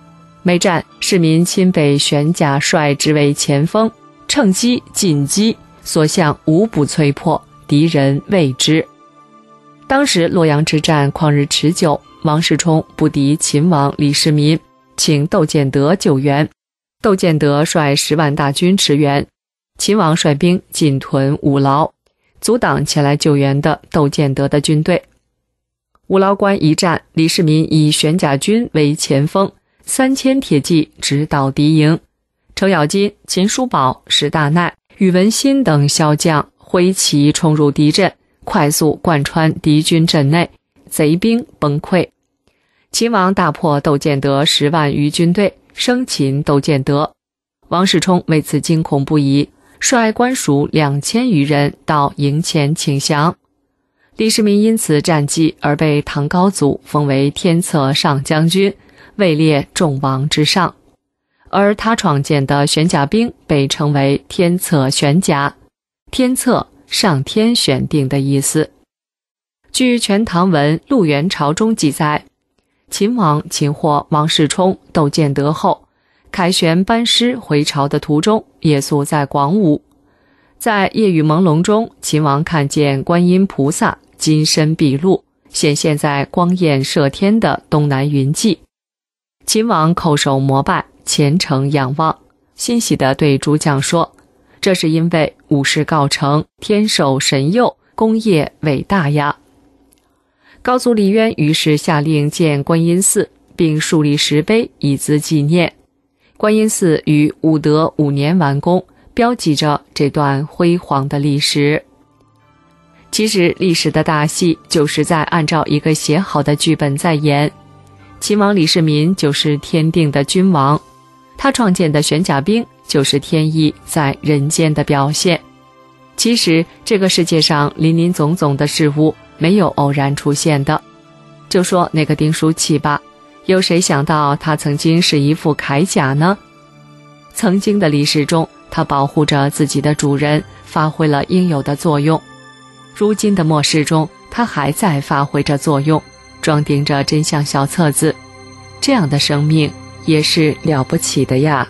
每战市民亲被玄甲率之为前锋，乘机进击，所向无不摧破，敌人畏之。当时洛阳之战旷日持久，王世充不敌秦王李世民，请窦建德救援。窦建德率十万大军驰援，秦王率兵进屯五牢，阻挡前来救援的窦建德的军队。五牢关一战，李世民以玄甲军为前锋，三千铁骑直捣敌营。程咬金、秦叔宝、史大鼐、宇文新等骁将挥旗冲入敌阵，快速贯穿敌军阵内，贼兵崩溃。秦王大破窦建德十万余军队，生擒窦建德。王世充为此惊恐不已，率官属两千余人到营前请降。李世民因此战绩而被唐高祖封为天策上将军，位列众王之上，而他创建的玄甲兵被称为天策玄甲，天策上天选定的意思。据《全唐文·陆元朝》中记载，秦王擒获王世充、窦建德后，凯旋班师回朝的途中，夜宿在广武。在夜雨朦胧中，秦王看见观音菩萨金身毕露，显现在光焰射天的东南云际。秦王叩首膜拜，虔诚仰望，欣喜地对诸将说：“这是因为武事告成，天授神佑，功业伟大呀。”高祖李渊于是下令建观音寺，并树立石碑以资纪念。观音寺于武德五年完工，标记着这段辉煌的历史。其实历史的大戏就是在按照一个写好的剧本在演。秦王李世民就是天定的君王，他创建的玄甲兵就是天意在人间的表现。其实这个世界上林林总总的事物没有偶然出现的。就说那个丁书契吧，有谁想到他曾经是一副铠甲呢？曾经的历史中，他保护着自己的主人，发挥了应有的作用。如今的末世中，他还在发挥着作用，装订着真相小册子。这样的生命也是了不起的呀。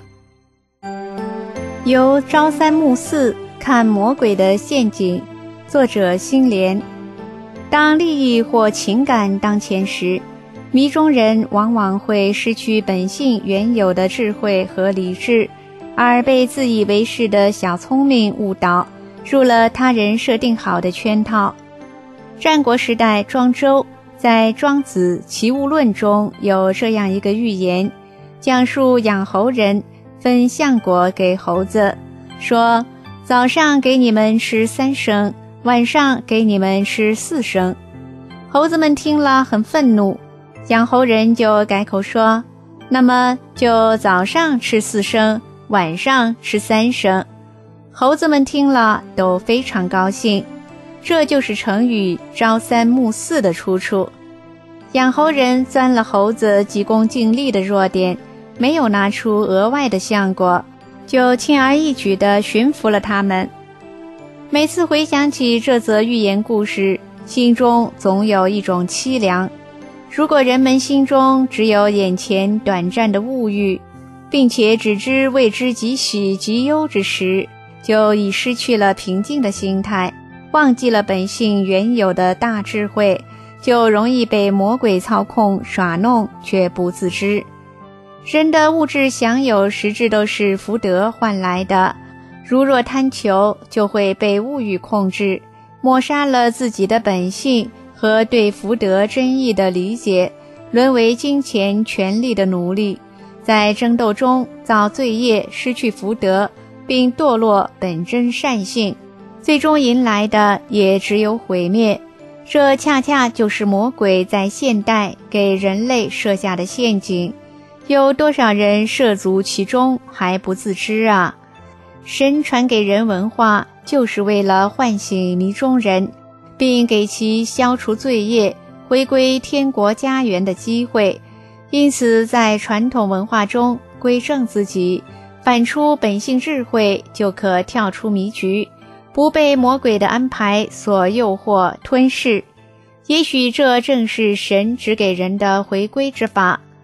由朝三暮四看魔鬼的陷阱，作者心莲。当利益或情感当前时，迷中人往往会失去本性原有的智慧和理智，而被自以为是的小聪明误导，入了他人设定好的圈套。战国时代，庄周在《庄子·齐物论》中有这样一个寓言，讲述养猴人分橡果给猴子，说早上给你们吃三升，晚上给你们吃四升。猴子们听了很愤怒，养猴人就改口说，那么就早上吃四升，晚上吃三升。猴子们听了都非常高兴，这就是成语朝三暮四的出处。养猴人钻了猴子急功近利的弱点，没有拿出额外的橡果，就轻而易举地驯服了他们。每次回想起这则寓言故事，心中总有一种凄凉。如果人们心中只有眼前短暂的物欲，并且只知为之极喜极忧之时，就已失去了平静的心态，忘记了本性原有的大智慧，就容易被魔鬼操控耍弄，却不自知。人的物质享有实质都是福德换来的，如若贪求，就会被物欲控制，抹杀了自己的本性和对福德真意的理解，沦为金钱权力的奴隶，在争斗中造罪业，失去福德，并堕落本真善性，最终迎来的也只有毁灭。这恰恰就是魔鬼在现代给人类设下的陷阱，有多少人涉足其中还不自知啊？神传给人文化，就是为了唤醒迷中人，并给其消除罪业，回归天国家园的机会。因此在传统文化中归正自己，反出本性智慧，就可跳出迷局，不被魔鬼的安排所诱惑吞噬。也许这正是神指给人的回归之法。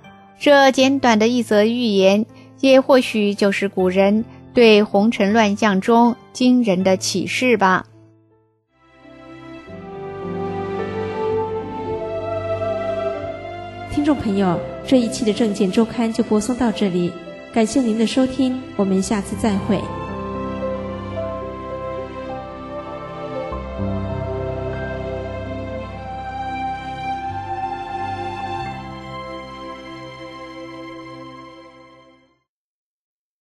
这简短的一则寓言，也或许就是古人对红尘乱象中惊人的启示吧。 听众朋友，这一期的证件周刊就播送到这里，感谢您的收听，我们下次再会。